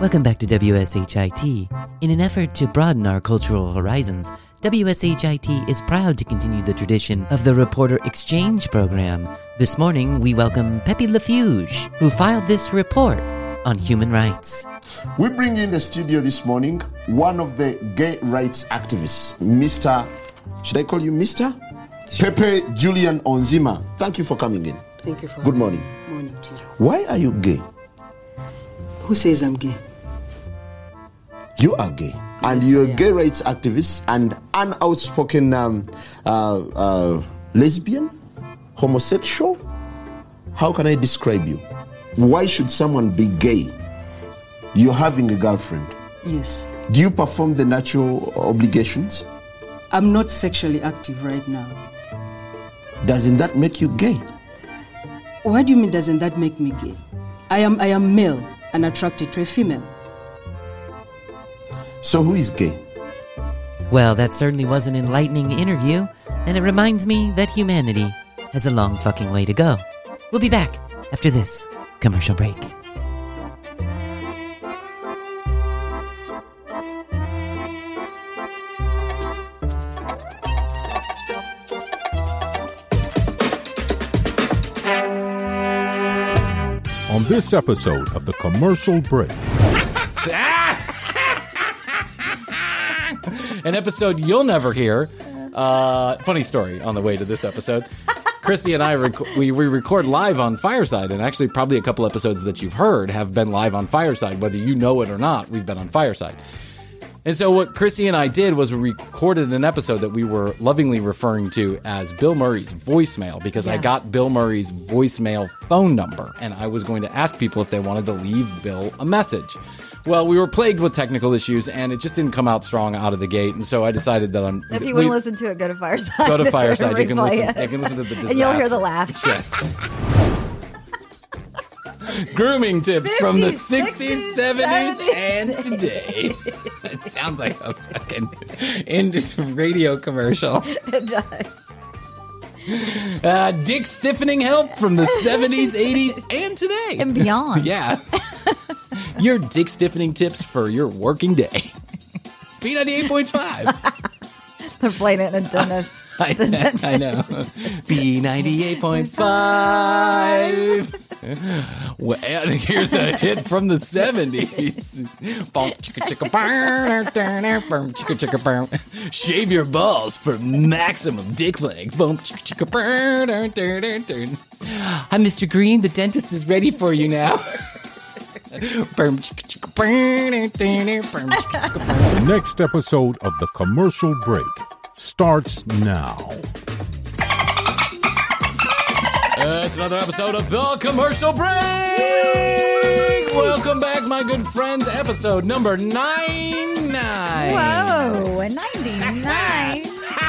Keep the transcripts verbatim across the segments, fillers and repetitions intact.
Welcome back to W S H I T. In an effort to broaden our cultural horizons, W S H I T is proud to continue the tradition of the Reporter Exchange Program. This morning, we welcome Pepe Lafuge, who filed this report on human rights. We bring in the studio this morning one of the gay rights activists, Mister Should I call you Mister Sure. Pepe Julian Onziema. Thank you for coming in. Thank you for Good morning. Morning to you. Why are you gay? Who says I'm gay? You are gay, and Yes, you're I a am. gay rights activist and an outspoken um, uh, uh, lesbian, homosexual. How can I describe you? Why should someone be gay? You're having a girlfriend. Yes. Do you perform the natural obligations? I'm not sexually active right now. Doesn't that make you gay? What do you mean doesn't that make me gay? I am I am male and attracted to a female. So who is gay? Well, that certainly was an enlightening interview, and it reminds me that humanity has a long fucking way to go. We'll be back after this commercial break. On this episode of The Commercial Break. An episode you'll never hear. Uh, funny story on the way to this episode. Chrissy and I, rec- we, we record live on Fireside, and actually probably a couple episodes that you've heard have been live on Fireside. Whether you know it or not, we've been on Fireside. And so what Chrissy and I did was we recorded an episode that we were lovingly referring to as Bill Murray's voicemail, because Yeah. I got Bill Murray's voicemail phone number, and I was going to ask people if they wanted to leave Bill a message. Well, we were plagued with technical issues, and it just didn't come out strong out of the gate, and so I decided that I'm... If you we- want to listen to it, go to Fireside. Go to Fireside. You can Replay listen. it. You can listen to the disaster. And you'll hear the laugh. Grooming tips from the sixties, sixties, seventies, seventies. and today. It sounds like a fucking in- radio commercial. It does. Uh, dick stiffening help from the seventies, eighties, and today. And beyond. Yeah. Your dick stiffening tips for your working day. P ninety-eight point five. They're playing it in a dentist. I, The dentist. I know. B ninety-eight point five. Well, and here's a hit from the seventies. Boom, chicka, chicka, burn, burn, burn, chicka, chicka, burn. Shave your balls for maximum dick length. Boom, chicka, chicka, burn, burn, burn, burn, burn. Hi, Mister Green. The dentist is ready for you now. Burn, chicka, chicka, burn, burn, burn, burn, chicka, chicka, burn. The next episode of The Commercial Break starts now. Uh, it's another episode of The Commercial Break! Welcome back, my good friends. Episode number ninety-nine. Whoa, a ninety-nine.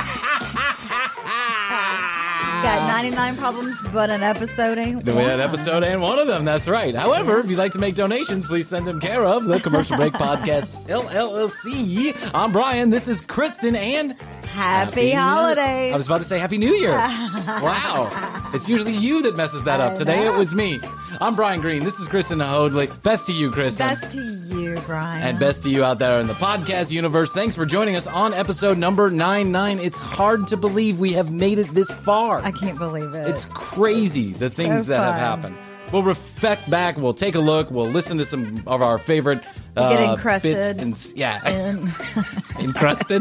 Got ninety-nine problems, but an episode ain't We had one. episode and one of them, that's right. However, if you'd like to make donations, please send them care of The Commercial Break Podcast, L L C. I'm Brian, this is Kristen, and... Happy holidays. I was about to say Happy New Year. Wow. It's usually you that messes that up. I Today know. it was me. I'm Brian Green. This is Kristen Hoadley. Best to you, Kristen. Best to you, Brian. And best to you out there in the podcast universe. Thanks for joining us on episode number ninety-nine. It's hard to believe we have made it this far. I can't believe it. It's crazy, the things So that have fun. happened. We'll reflect back. We'll take a look. We'll listen to some of our favorite uh, get encrusted bits and s- yeah, And encrusted.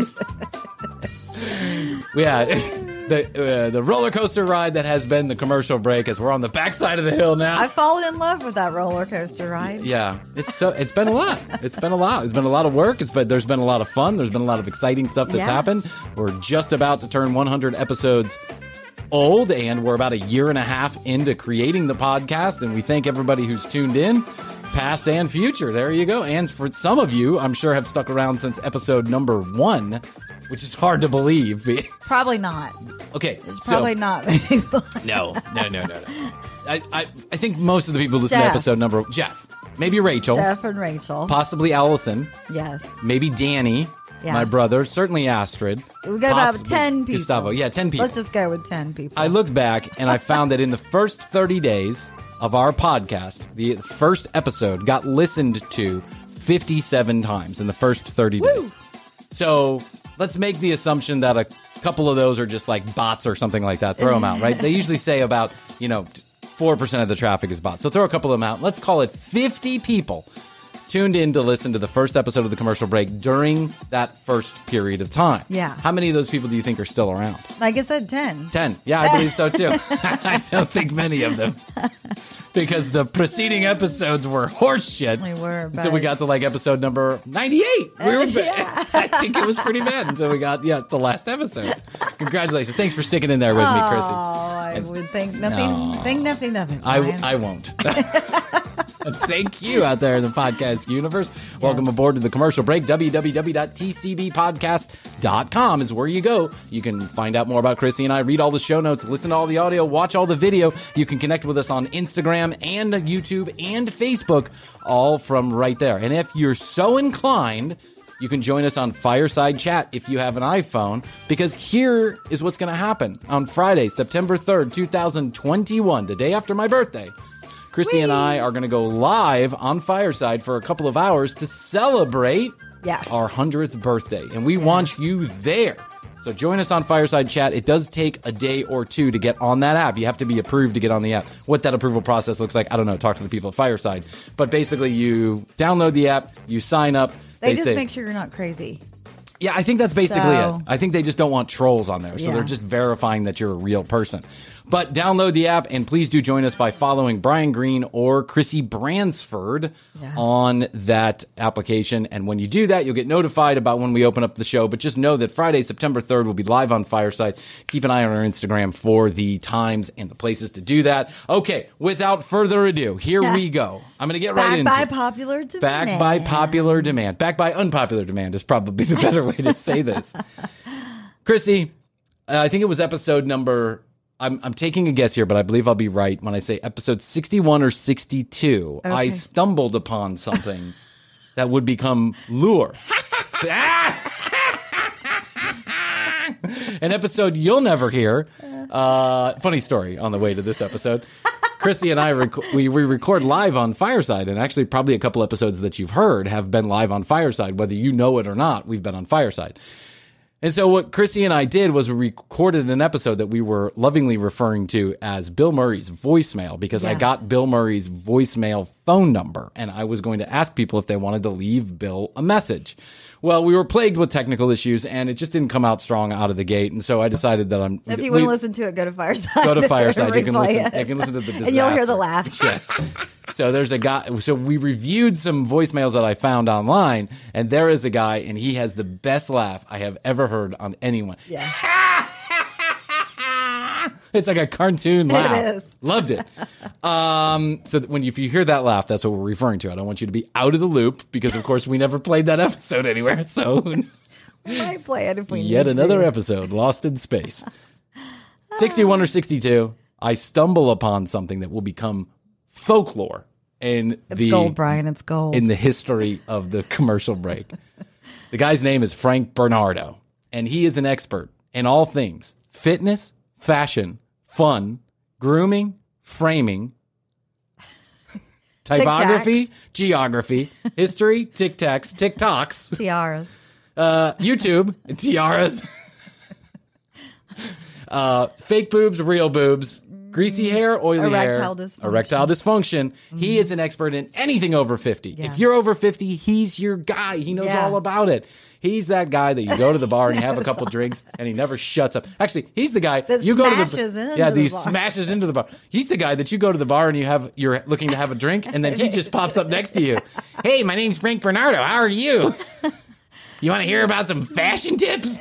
Yeah, the uh, the roller coaster ride that has been the commercial break, as we're on the backside of the hill now. I've fallen in love with that roller coaster ride. Yeah, it's so it's been a lot. It's been a lot. It's been a lot of work. It's been there's been a lot of fun. There's been a lot of exciting stuff that's Yeah. happened. We're just about to turn one hundred episodes old, and we're about a year and a half into creating the podcast. And we thank everybody who's tuned in, past and future. There you go. And for some of you, I'm sure have stuck around since episode number one, which is hard to believe. Probably not. Okay, It's so probably not many people. no, no, no, no, no. I, I I think most of the people who listen to Jeff. episode number Jeff, maybe Rachel. Jeff and Rachel. Possibly Allison, Yes. maybe Danny, Yeah. my brother, certainly Astrid. We got about possibly ten people. Gustavo, yeah, ten people. Let's just go with ten people. I looked back and I found that in the first thirty days of our podcast, the first episode got listened to fifty-seven times in the first thirty days. So let's make the assumption that a couple of those are just like bots or something like that. Throw them out, right? They usually say about, you know, four percent of the traffic is bots. So throw a couple of them out. Let's call it fifty people tuned in to listen to the first episode of the commercial break during that first period of time. Yeah. How many of those people do you think are still around? Like I said, ten. ten. Yeah, I believe so too. I don't think many of them. Because the preceding episodes were horse shit. They were, until we but- got to like episode number ninety-eight. We were Yeah. I think it was pretty bad until we got, yeah, it's the last episode. Congratulations. Thanks for sticking in there with me, Chrissy. Oh, I would think nothing, think nothing, nothing. I, Brian. I won't. Thank you out there in the podcast universe. Welcome aboard to the commercial break. w w w dot t c b podcast dot com is where you go. You can find out more about Chrissy and I, read all the show notes, listen to all the audio, watch all the video. You can connect with us on Instagram and YouTube and Facebook, all from right there. And if you're so inclined, you can join us on Fireside Chat if you have an iPhone, because here is what's going to happen. On Friday, September third, twenty twenty-one, the day after my birthday, Chrissy and I are going to go live on Fireside for a couple of hours to celebrate Yes. our hundredth birthday. And we want you there. So join us on Fireside Chat. It does take a day or two to get on that app. You have to be approved to get on the app. What that approval process looks like, I don't know. Talk to the people at Fireside. But basically, you download the app, you sign up. They, They just say, make sure you're not crazy. yeah, I think that's basically So- it. I think they just don't want trolls on there. So Yeah. they're just verifying that you're a real person. But download the app, and please do join us by following Brian Green or Chrissy Bransford Yes. on that application. And when you do that, you'll get notified about when we open up the show. But just know that Friday, September third, will be live on Fireside. Keep an eye on our Instagram for the times and the places to do that. Okay, without further ado, here we go. I'm going to get right Back into by it. popular demand. Back by popular demand. Back by unpopular demand is probably the better way to say this. Chrissy, uh, I think it was episode number, I'm, I'm taking a guess here, but I believe I'll be right when I say episode sixty-one or sixty-two. I Okay. stumbled upon something that would become lure. An episode you'll never hear. Uh, funny story on the way to this episode. Chrissy and I, rec- we, we record live on Fireside, and actually probably a couple episodes that you've heard have been live on Fireside. Whether you know it or not, we've been on Fireside. And so what Chrissy and I did was we recorded an episode that we were lovingly referring to as Bill Murray's voicemail, because I Yeah. got Bill Murray's voicemail phone number, and I was going to ask people if they wanted to leave Bill a message. Well, we were plagued with technical issues, and it just didn't come out strong out of the gate. And so I decided that I'm... If you we- want to listen to it, go to Fireside. Go to Fireside. You can Replay listen. it. You can listen to the disaster. And you'll hear the laugh. Yeah. So there's a guy. So we reviewed some voicemails that I found online, and there is a guy, and he has the best laugh I have ever heard on anyone. Yeah. It's like a cartoon laugh. is. Loved it. Um, so that when you, if you hear that laugh, that's what we're referring to. I don't want you to be out of the loop, because of course we never played that episode anywhere. So We might play it if we yet need another to. episode lost in space. sixty-one or sixty-two, I stumble upon something that will become folklore in It's the gold, Brian. It's gold. in the history of the commercial break. The guy's name is Frank Bernardo, and he is an expert in all things fitness, fashion, fun, grooming, framing, typography, geography, history, tic tacs, TikToks, Tiaras. uh, YouTube, tiaras, uh, fake boobs, real boobs, greasy hair, oily Erectile hair, dysfunction. erectile dysfunction. He is an expert in anything over fifty. Yeah. If you're over fifty, he's your guy. He knows Yeah. all about it. He's that guy that you go to the bar and you have a couple drinks and he never shuts up. Actually, he's the guy That you go to smashes the into yeah, the he bar. smashes into the bar. He's the guy that you go to the bar and you have you're looking to have a drink and then he just pops up next to you. Hey, my name's Frank Bernardo. How are you? You want to hear about some fashion tips?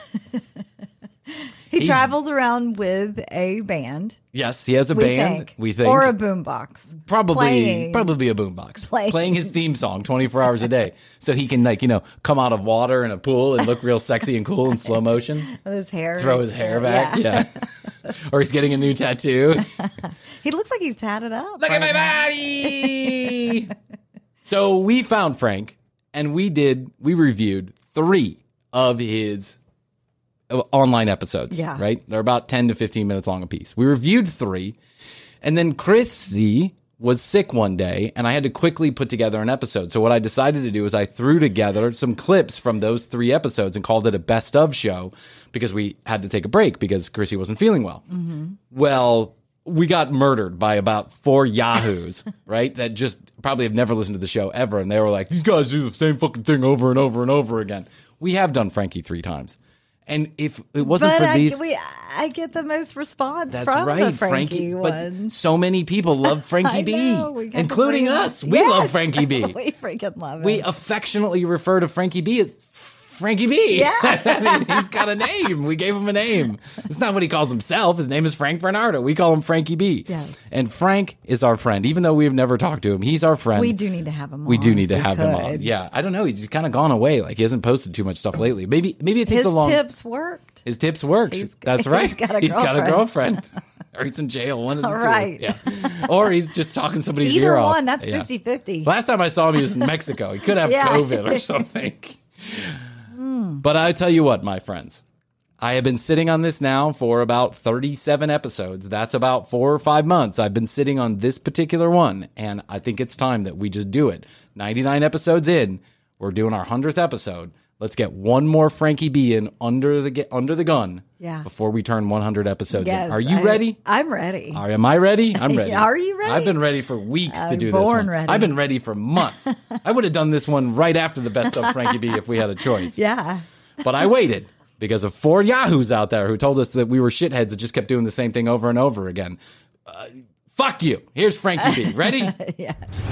He He's- travels around with a band. Yes, he has a We band. think. We think Or a boombox. probably playing. probably a boombox Playing. playing his theme song twenty-four hours a day, so he can like you know come out of water in a pool and look real sexy and cool in slow motion. With his hair. Throw his hair back, yeah. Or he's getting a new tattoo. He looks like he's tatted up. Look at my body. So we found Frank, and we did we reviewed three of his online episodes. Yeah. Right? They're about ten to fifteen minutes long a piece. We reviewed three, and then Chrissy was sick one day, and I had to quickly put together an episode. So what I decided to do is I threw together some clips from those three episodes and called it a best of show because we had to take a break because Chrissy wasn't feeling well. Mm-hmm. Well, we got murdered by about four yahoos, right? That just probably have never listened to the show ever. And they were like, these guys do the same fucking thing over and over and over again. We have done Frankie three times. And if it wasn't but for I, these... we, I get the most response That's from right, the Frankie, Frankie. ones. But so many people love Frankie I B, know, we got to including bring us. him. We Yes! love Frankie B. We freaking love him. We affectionately refer to Frankie B as Frankie B. Yeah. I mean, he's got a name. We gave him a name. It's not what he calls himself. His name is Frank Bernardo. We call him Frankie B. Yes. And Frank is our friend. Even though we've never talked to him, he's our friend. We do need to have him on. We do need to if we have him could. on. Yeah. I don't know. He's kind of gone away. Like, he hasn't posted too much stuff lately. Maybe maybe it takes His a long... tips worked. His tips works. He's- That's he's right. got a He's got a girlfriend. girlfriend. Or he's in jail. One of the two. Right. Yeah. Or he's just talking somebody's Either ear off. one, that's Yeah. fifty-fifty. Last time I saw him, he was in Mexico. He could have Yeah. COVID or something. But I tell you what, my friends, I have been sitting on this now for about thirty-seven episodes. That's about four or five months. I've been sitting on this particular one, and I think it's time that we just do it. ninety-nine episodes in, we're doing our hundredth episode. Let's get one more Frankie B in under the under the gun Yeah. before we turn one hundred episodes Yes, in. Are you I- ready? I'm ready. Are, am I ready? I'm ready. Are you ready? I've been ready for weeks to I'm do this born one. ready. I've been ready for months. I would have done this one right after the best of Frankie B if we had a choice. Yeah. But I waited because of four yahoos out there who told us that we were shitheads that just kept doing the same thing over and over again. Uh, fuck you. Here's Frankie B. Ready? Yeah.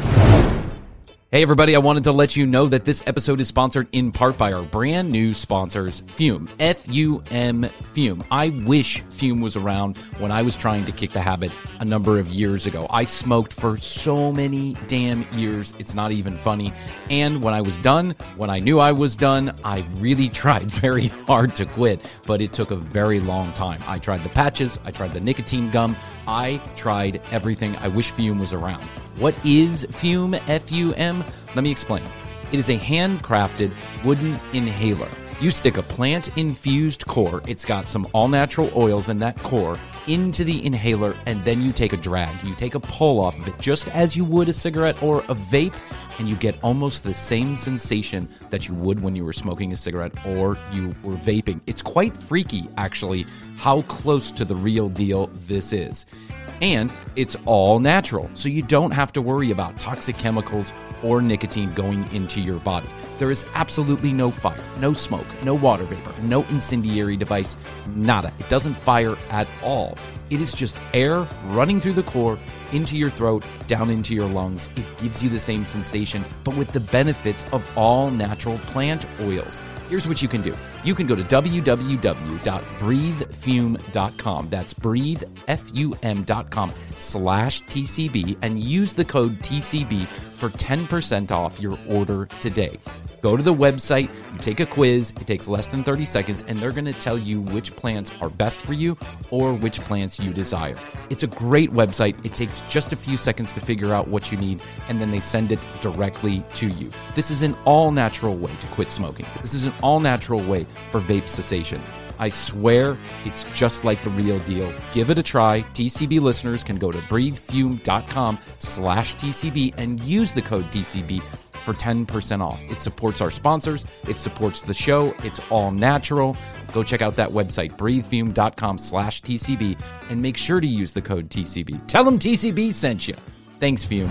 Hey, everybody, I wanted to let you know that this episode is sponsored in part by our brand new sponsors, Fume. F U M, Fume. I wish Fume was around when I was trying to kick the habit a number of years ago. I smoked for so many damn years, it's not even funny. And when I was done, when I knew I was done, I really tried very hard to quit, but it took a very long time. I tried the patches, I tried the nicotine gum, I tried everything. I wish Fume was around. What is Fume, F U M? Let me explain. It is a handcrafted wooden inhaler. You stick a plant-infused core, it's got some all-natural oils in that core, into the inhaler, and then you take a drag. You take a pull off of it, just as you would a cigarette or a vape, and you get almost the same sensation that you would when you were smoking a cigarette or you were vaping. It's quite freaky, actually, how close to the real deal this is. And it's all natural, so you don't have to worry about toxic chemicals or nicotine going into your body. There is absolutely no fire, no smoke, no water vapor, no incendiary device, nada. It doesn't fire at all. It is just air running through the core, into your throat, down into your lungs. It gives you the same sensation, but with the benefits of all natural plant oils. Here's what you can do. You can go to w w w dot breathe fume dot com. That's breathe, F U M dot com slash T C B and use the code T C B for ten percent off your order today. Go to the website, you take a quiz, it takes less than thirty seconds, and they're going to tell you which plants are best for you or which plants you desire. It's a great website. It takes just a few seconds to figure out what you need, and then they send it directly to you. This is an all-natural way to quit smoking. This is an all-natural way for vape cessation. I swear it's just like the real deal. Give it a try. T C B listeners can go to breathe fume dot com slash T C B and use the code T C B for ten percent off. It supports our sponsors. It supports the show. It's all natural. Go check out that website, breathe fume dot com slash T C B, and make sure to use the code T C B. Tell them T C B sent you. Thanks, Fume.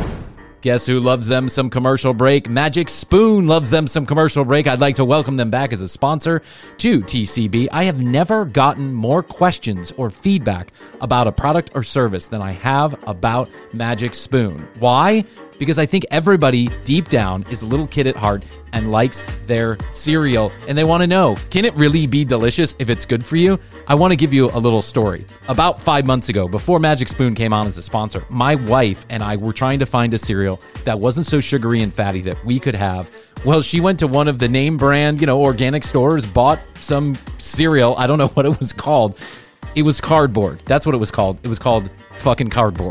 Guess who loves them some commercial break? Magic Spoon loves them some commercial break. I'd like to welcome them back as a sponsor to T C B. I have never gotten more questions or feedback about a product or service than I have about Magic Spoon. Why? Because I think everybody deep down is a little kid at heart and likes their cereal, and they want to know, can it really be delicious if it's good for you? I want to give you a little story. About five months ago, before Magic Spoon came on as a sponsor, my wife and I were trying to find a cereal that wasn't so sugary and fatty that we could have. Well, she went to one of the name brand, you know, organic stores, bought some cereal. I don't know what it was called. It was cardboard. That's what it was called. It was called fucking cardboard.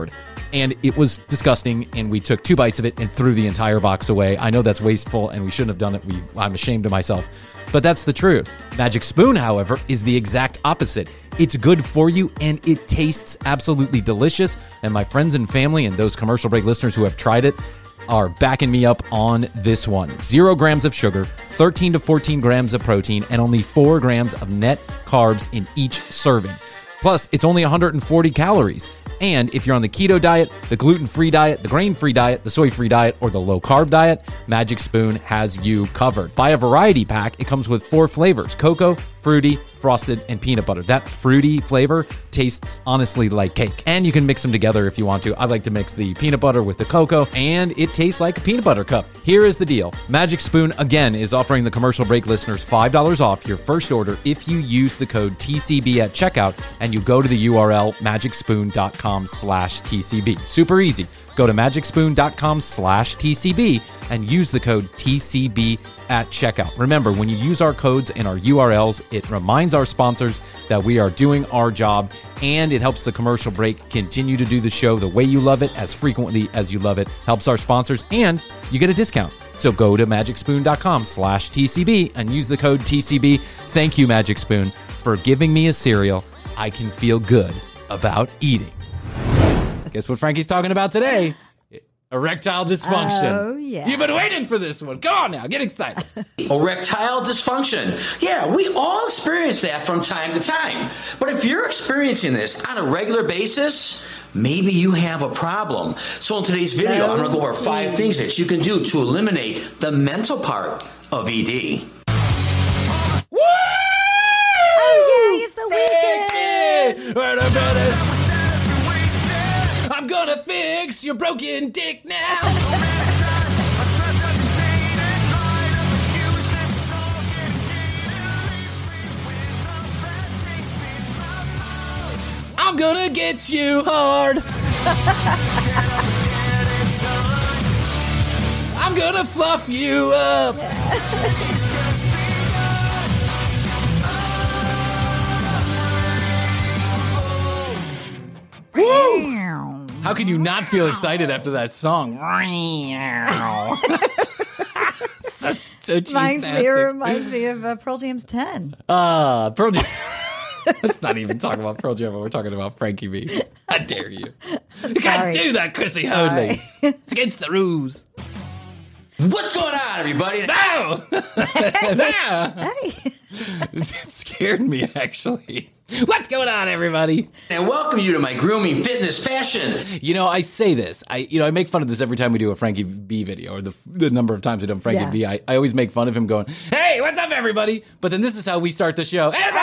and it was disgusting, and we took two bites of it and threw the entire box away. I know that's wasteful, and we shouldn't have done it. We, I'm ashamed of myself, but that's the truth. Magic Spoon, however, is the exact opposite. It's good for you, and it tastes absolutely delicious, and my friends and family and those commercial break listeners who have tried it are backing me up on this one. Zero grams of sugar, thirteen to fourteen grams of protein, and only four grams of net carbs in each serving. Plus, it's only one hundred forty calories. And if you're on the keto diet, the gluten-free diet, the grain-free diet, the soy-free diet, or the low-carb diet, Magic Spoon has you covered. Buy a variety pack. It comes with four flavors: cocoa, fruity, frosted, and peanut butter. That fruity flavor tastes honestly like cake. And you can mix them together if you want to. I like to mix the peanut butter with the cocoa, and it tastes like a peanut butter cup. Here is the deal. Magic Spoon, again, is offering the commercial break listeners five dollars off your first order if you use the code T C B at checkout and you go to the U R L magic spoon dot com slash T C B. Super easy. Go to magic spoon dot com slash T C B and use the code T C B at checkout. Remember, when you use our codes and our U R Ls, it reminds our sponsors that we are doing our job, and it helps the commercial break continue to do the show the way you love it, as frequently as you love it. Helps our sponsors, and you get a discount. So go to magic spoon dot com slash T C B and use the code T C B. Thank you, Magic Spoon, for giving me a cereal I can feel good about eating. Guess what Frankie's talking about today? Erectile dysfunction. Oh, yeah. You've been waiting for this one. Come on now, get excited. Erectile dysfunction. Yeah, we all experience that from time to time. But if you're experiencing this on a regular basis, maybe you have a problem. So in today's video, I'm going to go over five things that you can do to eliminate the mental part of E D. Woo! Oh, yeah, it's the weekend. Wait a minute. I'm gonna fix your broken dick now. I'm gonna get you hard. I'm gonna fluff you up. Woo! How can you not feel excited after that song? Such, so Reminds me, it reminds me of uh, Pearl Jam's ten. Uh, Pearl Jam. Let's not even talk about Pearl Jam when we're talking about Frankie B. How dare you? You can't do that, Chrissy Hoadley. It's against the rules. What's going on, everybody? No! No! Hey. It scared me, actually. What's going on, everybody? And welcome you to my grooming, fitness, fashion. You know, I say this. I, you know, I make fun of this every time we do a Frankie B video, or the, the number of times we've done Frankie Yeah. B. I, I always make fun of him going, "Hey, what's up, everybody?" But then this is how we start the show. Hey,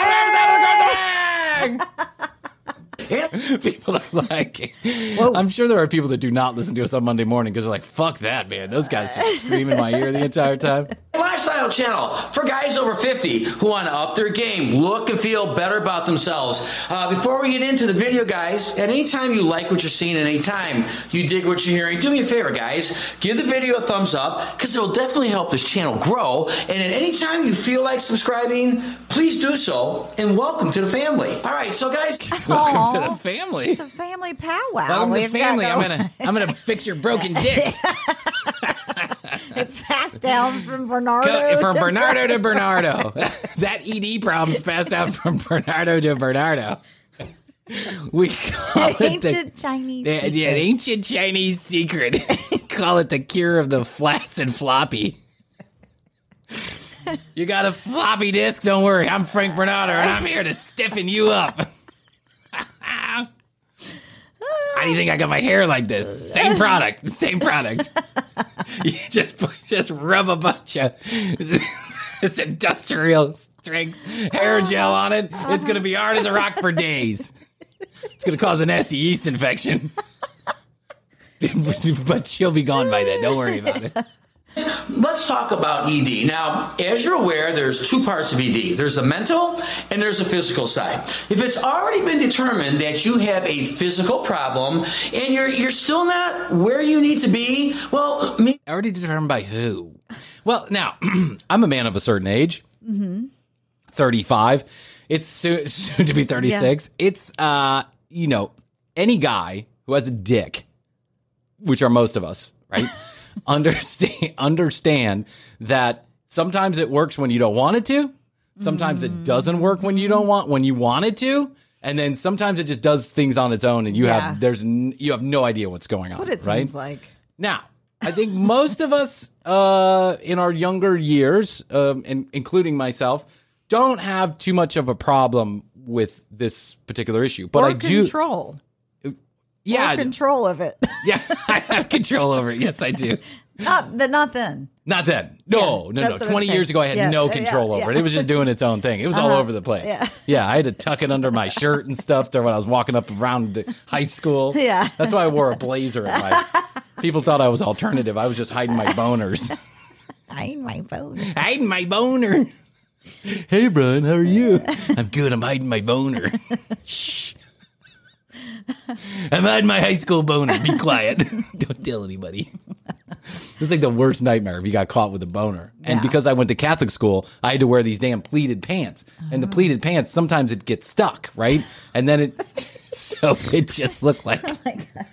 people are like, Whoa. I'm sure there are people that do not listen to us on Monday morning because they're like, fuck that, man. Those guys just scream in my ear the entire time. Lifestyle channel for guys over fifty who want to up their game, look and feel better about themselves. Uh, before we get into the video, guys, at any time you like what you're seeing, at any time you dig what you're hearing, do me a favor, guys. Give the video a thumbs up because it'll definitely help this channel grow. And at any time you feel like subscribing, please do so. And welcome to the family. All right, so guys. Welcome Aw. to the family. It's a family powwow. Welcome to the We've got family. no- I'm gonna, I'm gonna fix your broken dick. It's passed down from Bernardo. Go- from to Bernardo to Bernardo. That E D problem's passed down from Bernardo to Bernardo. We call it Ancient the, Chinese the, the secret. ancient Chinese secret. Call it the cure of the flaccid floppy. You got a floppy disk? Don't worry. I'm Frank Bernardo, and I'm here to stiffen you up. How do you think I got my hair like this? Same product. Same product. You just just rub a bunch of this industrial strength hair gel on it. It's going to be hard as a rock for days. It's going to cause a nasty yeast infection. But she'll be gone by then. Don't worry about it. Let's talk about E D. Now, as you're aware, there's two parts of E D. There's the mental and there's the physical side. If it's already been determined that you have a physical problem and you're you're still not where you need to be, well, maybe Already determined by who? Well, now, I'm a man of a certain age. Mm-hmm. thirty-five. It's soon, soon to be thirty-six. Yeah. It's, uh, you know, any guy who has a dick which are most of us, right? understand understand that sometimes it works when you don't want it to. Sometimes mm. it doesn't work when you don't want when you want it to. And then sometimes it just does things on its own, and you yeah. have there's n- you have no idea what's going That's on. what it right? seems like. Now, I think most of us uh, in our younger years, um, and including myself, don't have too much of a problem with this particular issue. But or I do control. Yeah, or control of it. yeah, I have control over it. Yes, I do. Not, but not then. Not then. No, Yeah, no, no. that's what twenty I'm years saying. ago, I had Yeah, no yeah, control yeah. over it. It was just doing its own thing. It was all Uh-huh. over the place. Yeah. yeah, I had to tuck it under my shirt and stuff there when I was walking up around the high school. Yeah. That's why I wore a blazer. At my, people thought I was alternative. I was just hiding my boners. Hiding my phone. Hiding my boner. Hey, Brian, how are you? I'm good. I'm hiding my boner. Shh. I'm hiding my high school boner. Be quiet. Don't tell anybody. This is like the worst nightmare if you got caught with a boner. And Yeah. because I went to Catholic school, I had to wear these damn pleated pants. And the pleated pants, sometimes it gets stuck, right? And then it, so it just looked like. Oh my God.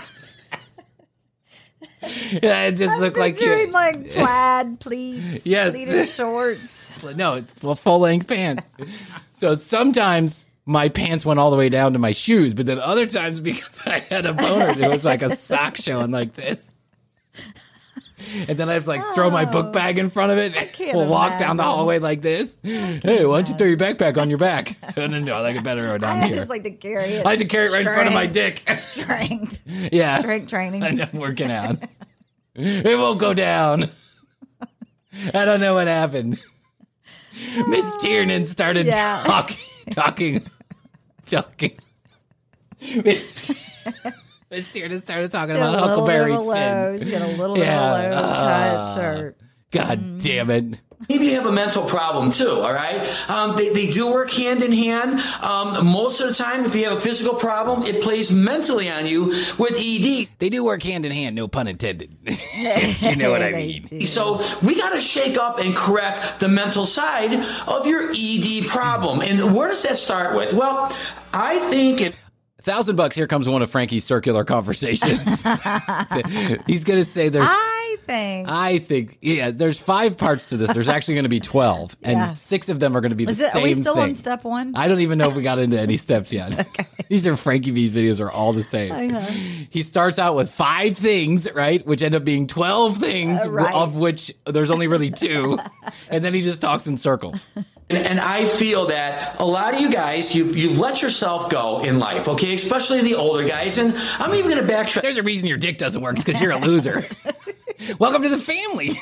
Yeah, it just I'm looked like picturing you. like plaid pleats, Yes. pleated shorts. No, it's full length pants. So sometimes my pants went all the way down to my shoes, but then other times because I had a boner, it was like a sock showing like this. And then I have to like throw my book bag in front of it. can't We'll walk down the imagine. hallway like this. Hey, why don't you throw your backpack on your back? No, no, no, I could better go down I here. just like to carry it. I had to carry it right in front of my dick. Strength. Yeah. Strength training. I know, I'm working out. It won't go down. I don't know what happened. Miss Tiernan started Yeah. talking, talking, talking. Miss Miss Tiernan started talking She had about a little bit Huckleberry of a low. Finn. She got a little bit Yeah. of a low Uh, cut shirt. God damn it. Maybe you have a mental problem too, all right? Um, they, they do work hand in hand. Um, most of the time, if you have a physical problem, it plays mentally on you with E D. They do work hand in hand, no pun intended. You know what I They mean. do. So we got to shake up and correct the mental side of your E D problem. And where does that start with? Well, I think it. A thousand bucks, here comes one of Frankie's circular conversations. He's going to say there's... I think. I think, yeah, there's five parts to this. There's actually going to be twelve, and Yeah. six of them are going to be the Is it, same are we still thing. on step one? I don't even know if we got into any steps yet. Okay. These are Frankie V's videos are all the same. Uh-huh. He starts out with five things, right, which end up being twelve things, Uh, right. of which there's only really two, and then he just talks in circles. And, and I feel that a lot of you guys, you, you let yourself go in life, okay? Especially the older guys. And I'm even going to backtrack. There's a reason your dick doesn't work. It's because you're a loser. Welcome to the family.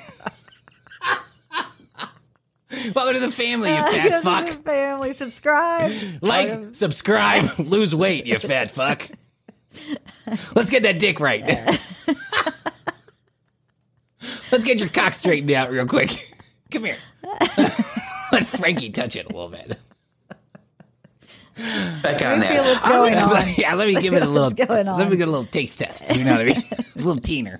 Welcome to the family, you fat Go to fuck. the family. Subscribe. Like, subscribe, lose weight, you fat fuck. Let's get that dick right. Let's get your cock straightened out real quick. Come here. Let Frankie touch it a little bit. Back on We feel that. what's going on. Yeah, let me give it a little. What's going on? Let me get a little taste test. You know what I mean? A little teener.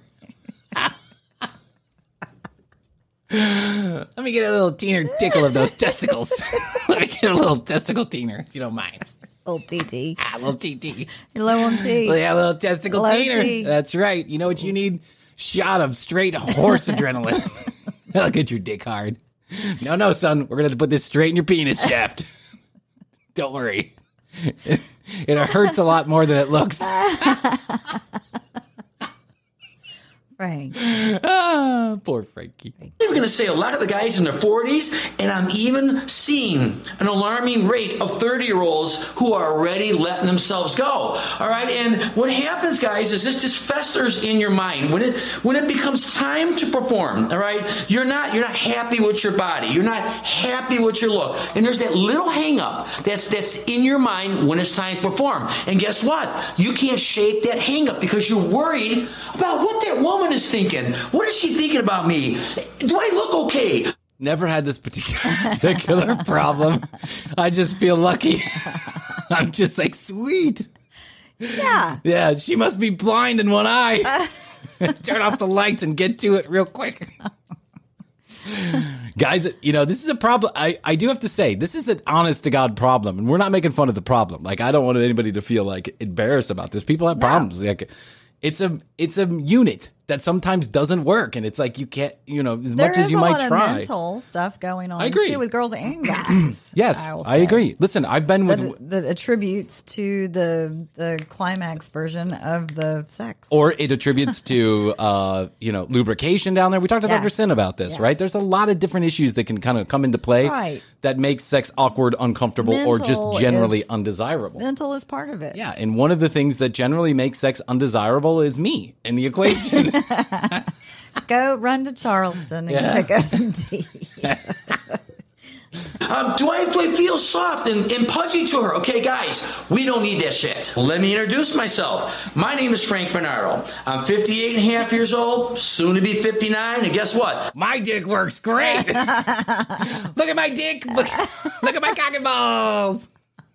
Let me get a little teener tickle of those testicles. Let me get a little testicle teener, if you don't mind. Little T T. Ah, a little T T. You're low on T. Yeah, a little testicle Low teener. T. That's right. You know what you need? Shot of straight horse adrenaline. That'll get your dick hard. No, no, son. We're going to have to put this straight in your penis shaft. Don't worry. It, it hurts a lot more than it looks. Frank. Ah, poor Frankie. I'm going to say a lot of the guys in their forties, and I'm even seeing an alarming rate of thirty-year-olds who are already letting themselves go. All right, and what happens, guys, is this just festers in your mind when it when it becomes time to perform. All right, you're not you're not happy with your body, you're not happy with your look, and there's that little hang up that's that's in your mind when it's time to perform. And guess what? You can't shake that hang up because you're worried about what that woman is thinking. What is she thinking about me? Do I look okay? Never had this particular, particular problem. I just feel lucky. I'm just like, sweet. Yeah. Yeah, she must be blind in one eye. Turn off the lights and get to it real quick. Guys, you know, this is a problem. I, I do have to say, this is an honest to God problem. And we're not making fun of the problem. Like, I don't want anybody to feel like embarrassed about this. People have problems. Like, it's a it's a unit that sometimes doesn't work, and it's like you can't, you know, as There much as is you a might lot try. of mental stuff going on I agree. too with girls and guys. Yes, I, will I say. agree. Listen, I've been with, That, that attributes to the the climax version of the sex. or it attributes to, uh, you know, lubrication down there. We talked to Doctor Yes. Sin about this, Yes. right? There's a lot of different issues that can kind of come into play Right. that make sex awkward, uncomfortable, or just Mental generally is- undesirable. Mental is part of it. Yeah, and one of the things that generally makes sex undesirable is me in the equation. Go run to Charleston and Yeah. pick up some tea. Um, do I do I feel soft and, and pudgy to her? Okay, guys, we don't need that shit. Let me introduce myself. My name is Frank Bernardo. I'm fifty-eight and a half years old, soon to be fifty-nine, and guess what? My dick works great. Look at my dick. Look, look at my cock and balls.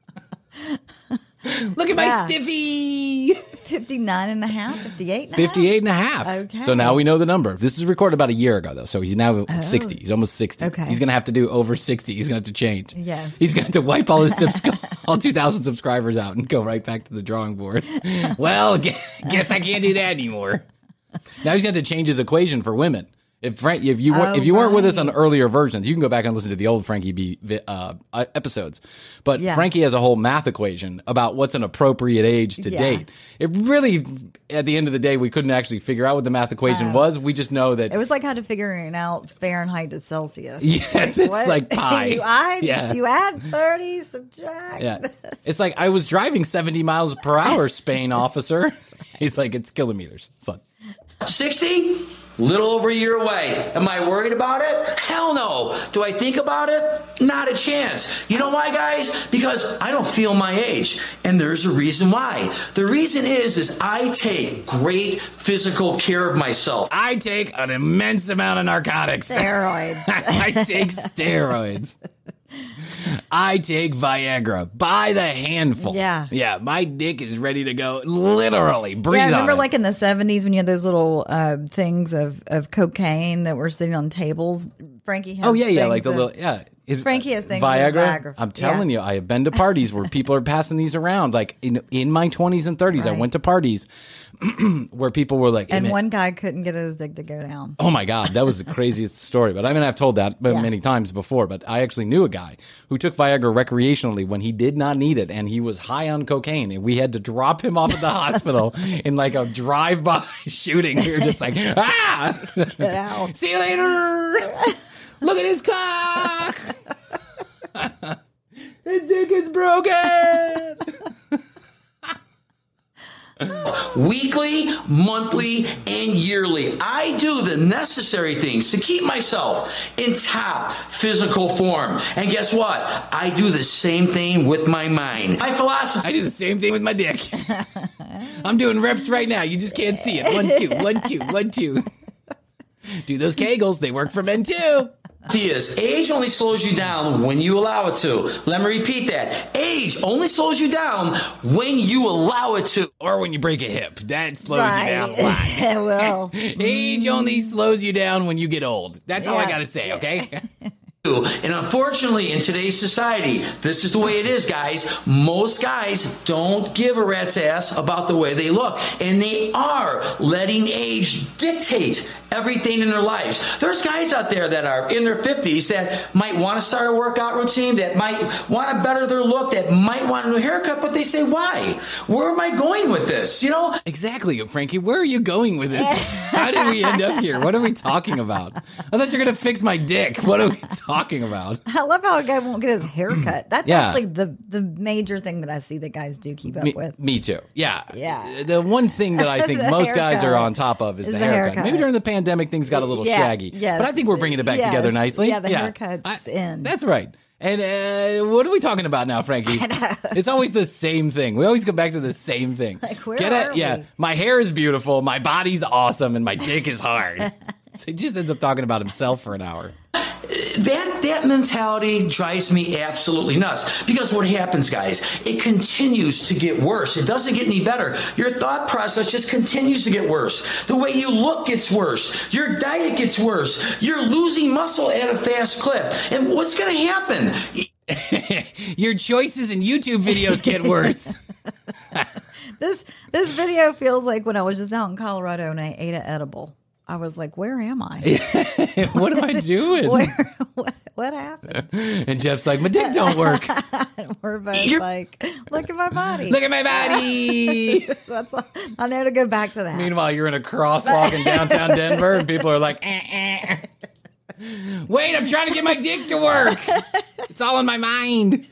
Look at my Yeah. stiffy. fifty-nine and a half, fifty-eight and a half? fifty-eight and a half. Okay. So now we know the number. This is recorded about a year ago, though. So he's now sixty. He's almost sixty. Okay. He's going to have to do over sixty. He's going to have to change. Yes. He's going to have to wipe all his subs- all two thousand subscribers out and go right back to the drawing board. Well, gu- guess I can't do that anymore. Now he's going to have to change his equation for women. If Frank, if you weren't, Oh, if you weren't with us on right. earlier versions, you can go back and listen to the old Frankie B vi- uh, uh, episodes. But Yeah. Frankie has a whole math equation about what's an appropriate age to Yeah. date. It really, at the end of the day, we couldn't actually figure out what the math equation was. We just know that It was like kind of figuring out Fahrenheit to Celsius. Yes, it's what? like pi. you, add, Yeah. you add thirty, subtract. yeah, this. it's like I was driving seventy miles per hour, Spain officer. He's like, it's kilometers, son. sixty? Little over a year away. Am I worried about it? Hell no. Do I think about it? Not a chance. You know why, guys? Because I don't feel my age. And there's a reason why. The reason is, is I take great physical care of myself. I take an immense amount of narcotics. Steroids. I take steroids. I take Viagra by the handful. Yeah. Yeah, my dick is ready to go. Literally, breathe Yeah, I on remember it. like in the seventies when you had those little uh, things of, of cocaine that were sitting on tables. Frankie has Oh, yeah, yeah, things like the of- little, yeah. Is- Frankie has things of Viagra. Viagra. I'm telling Yeah. you, I have been to parties where people are passing these around. Like in in my twenties and thirties, I Right. went to parties where people were like, hey, And man, one guy couldn't get his dick to go down. oh my God, that was the craziest story. But I mean, I've told that Yeah. many times before, but I actually knew a guy who took Viagra recreationally when he did not need it, and he was high on cocaine, and we had to drop him off at the hospital in like a drive-by shooting. We were just like, ah! Get out. See you later! Look at his cock! His dick is broken! Weekly, monthly, and yearly. I do the necessary things to keep myself in top physical form. And guess what? I do the same thing with my mind. My philosophy. I do the same thing with my dick. I'm doing reps right now. You just can't see it. One, two, one, two, one, two. Do those Kegels. They work for men too. is age only slows you down when you allow it to. Let me repeat that. Age only slows you down when you allow it to. Or when you break a hip. That slows Right. you down a lot. well, Age only slows you down when you get old. That's all I Yeah. got to say, okay? And unfortunately, in today's society, this is the way it is, guys. Most guys don't give a rat's ass about the way they look. And they are letting age dictate everything in their lives. There's guys out there that are in their fifties that might want to start a workout routine, that might want to better their look, that might want a new haircut, but they say, why? Where am I going with this? You know? Exactly, Frankie. Where are you going with this? How did we end up here? What are we talking about? I thought you were going to fix my dick. What are we talking about? I love how a guy won't get his hair cut. That's Yeah. actually the the major thing that I see that guys do keep up Me, with. me too. Yeah. Yeah. The one thing that I think The most guys are haircut on top of is, is the, the haircut. haircut. Maybe during the pandemic, things got a little Yeah, shaggy. yes. But I think we're bringing it back Yes. together nicely. Yeah, the haircut's in. That's right. And uh, what are we talking about now, Frankie? It's always the same thing. We always go back to the same thing. Like, where Get are it? Yeah. we? My hair is beautiful. My body's awesome. And my dick is hard. So he just ends up talking about himself for an hour. That that mentality drives me absolutely nuts, because what happens, guys, it continues to get worse. It doesn't get any better. Your thought process just continues to get worse. The way you look gets worse. Your diet gets worse. You're losing muscle at a fast clip. And what's going to happen? Your choices in YouTube videos get worse. This this video feels like when I was just out in Colorado and I ate an edible. I was like, where am I? What am I doing? Where, what, what happened? And Jeff's like, my dick don't work. And we're both like, look at my body. Look at my body. That's all, I know to go back to that. Meanwhile, you're in a crosswalk in downtown Denver, and people are like, eh, eh. Wait, I'm trying to get my dick to work. It's all in my mind.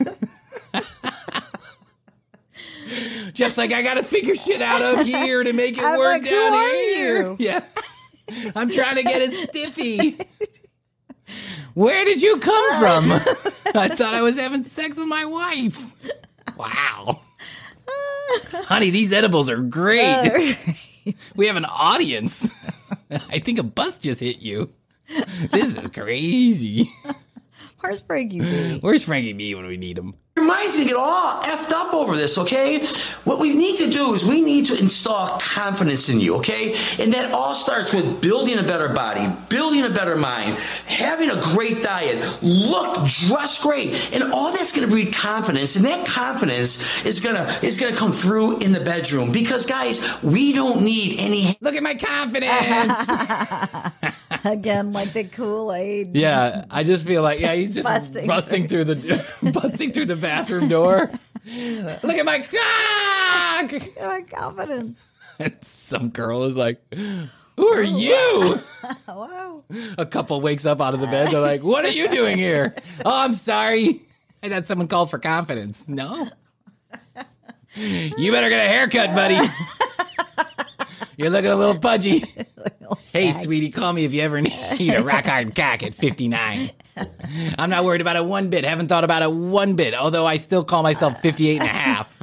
Jeff's like, I got to figure shit out up here to make it I'm work like, down who are here. you? Yeah. I'm trying to get it stiffy. Where did you come from? I thought I was having sex with my wife. Wow. Honey, these edibles are great. We have an audience. I think a bus just hit you. This is crazy. Where's Frankie B? Where's Frankie B when we need him? Your mind's gonna get all effed up over this, okay? What we need to do is we need to install confidence in you, okay? And that all starts with building a better body, building a better mind, having a great diet, look, dress great, and all that's gonna breed confidence. And that confidence is gonna is gonna come through in the bedroom because, guys, we don't need any. Look at my confidence. Again, like the Kool-Aid. Yeah, I just feel like yeah, he's just busting, busting through the busting through the bathroom door. Look at my cock. My confidence. And some girl is like, "Who are you?" Whoa. A couple wakes up out of the bed. They're like, "What are you doing here?" "Oh, I'm sorry. I thought someone called for confidence." No. You better get a haircut, buddy. You're looking a little pudgy. Hey, sweetie, call me if you ever need a rock hard cock at fifty-nine. I'm not worried about it one bit. Haven't thought about it one bit, although I still call myself fifty-eight and a half.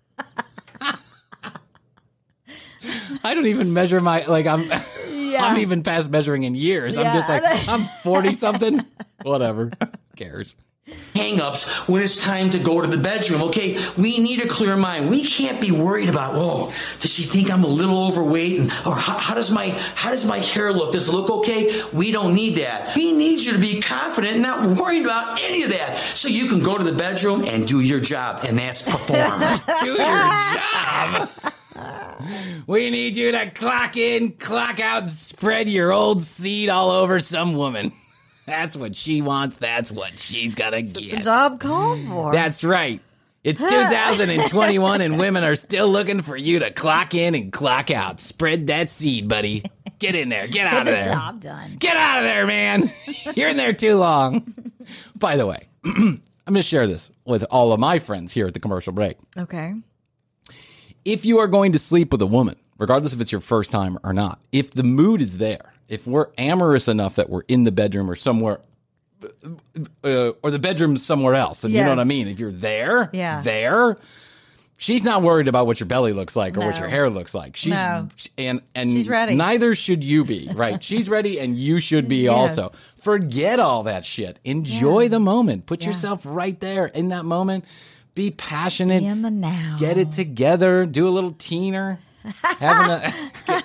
I don't even measure my, like, I'm yeah. I'm even past measuring in years. Yeah. I'm just like, I'm forty-something. Whatever. Who cares? Hang-ups when it's time to go to the bedroom, okay? We need a clear mind. We can't be worried about, oh, does she think I'm a little overweight? And, or how, how does my how does my hair look? Does it look okay? We don't need that. We need you to be confident and not worried about any of that so you can go to the bedroom and do your job, and that's perform. Do your job. We need you to clock in, clock out, and spread your old seed all over some woman. That's what she wants. That's what she's gonna get. The job called for. That's right. It's two thousand twenty-one and women are still looking for you to clock in and clock out. Spread that seed, buddy. Get in there. Get out Get of the there. Job done. Get out of there, man. You're in there too long. By the way, I'm going to share this with all of my friends here at the commercial break. Okay. If you are going to sleep with a woman, regardless if it's your first time or not, if the mood is there, if we're amorous enough that we're in the bedroom or somewhere, uh, or the bedroom's somewhere else, and yes. you know what I mean? If you're there, yeah. there, she's not worried about what your belly looks like or no. what your hair looks like. She's no. and and she's ready. Neither should you be, right? She's ready, and you should be yes. also. Forget all that shit. Enjoy yeah. the moment. Put yeah. yourself right there in that moment. Be passionate. Be in the now. Get it together. Do a little teener. Having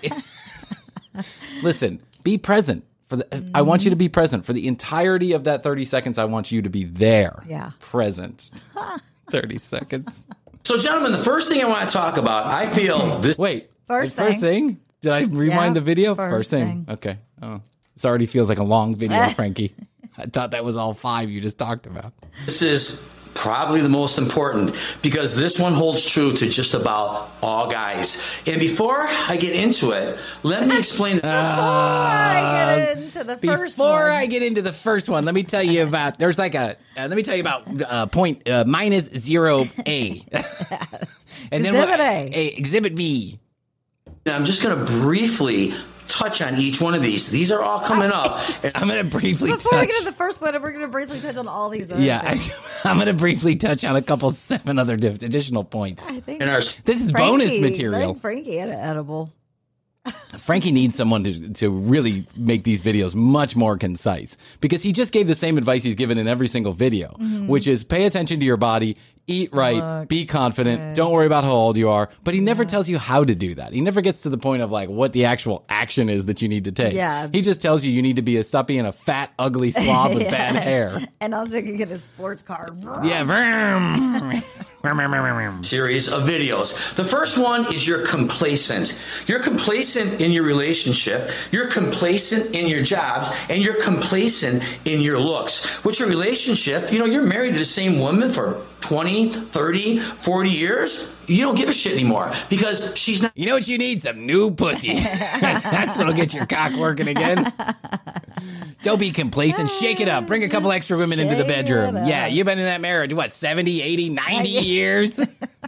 a listen. Be present for the. Mm-hmm. I want you to be present for the entirety of that thirty seconds. I want you to be there. Yeah. Present. thirty seconds. So, gentlemen, the first thing I want to talk about, I feel this. Wait. First first thing. thing. Did I rewind yeah, the video? First, first thing. thing. Okay. Oh, this already feels like a long video, Frankie. I thought that was all five you just talked about. This is probably the most important because this one holds true to just about all guys. And before I get into it, let me explain. Before I get into the first one. Before I get into the first one, let me tell you about, there's like a, uh, let me tell you about uh, point uh, minus zero A. And then Exhibit we'll, A. A. Exhibit B. I'm just going to briefly touch on each one of these. These are all coming up. I'm going to briefly Before touch. we get to the first one, we're going to briefly touch on all these other yeah, things. I, I'm going to briefly touch on a couple seven other diff- additional points. I think our, this is Frankie, bonus material. I think Frankie had an edible. Frankie needs someone to to really make these videos much more concise because he just gave the same advice he's given in every single video, mm-hmm. which is pay attention to your body, eat right, Look, be confident, good. Don't worry about how old you are. But he never yeah. tells you how to do that. He never gets to the point of like what the actual action is that you need to take. Yeah. He just tells you you need to be a stop being a fat, ugly slob with yes. bad hair. And also you can get a sports car. Yeah. series of videos. The first one is you're complacent. You're complacent in your relationship, you're complacent in your jobs, and you're complacent in your looks. What's your relationship? You know, you're married to the same woman for twenty, thirty, forty years. You don't give a shit anymore because she's not. You know what you need? Some new pussy. That's what'll get your cock working again. Don't be complacent. Shake it up. Bring a couple extra women into the bedroom. Yeah, you've been in that marriage, what, seventy, eighty, ninety years?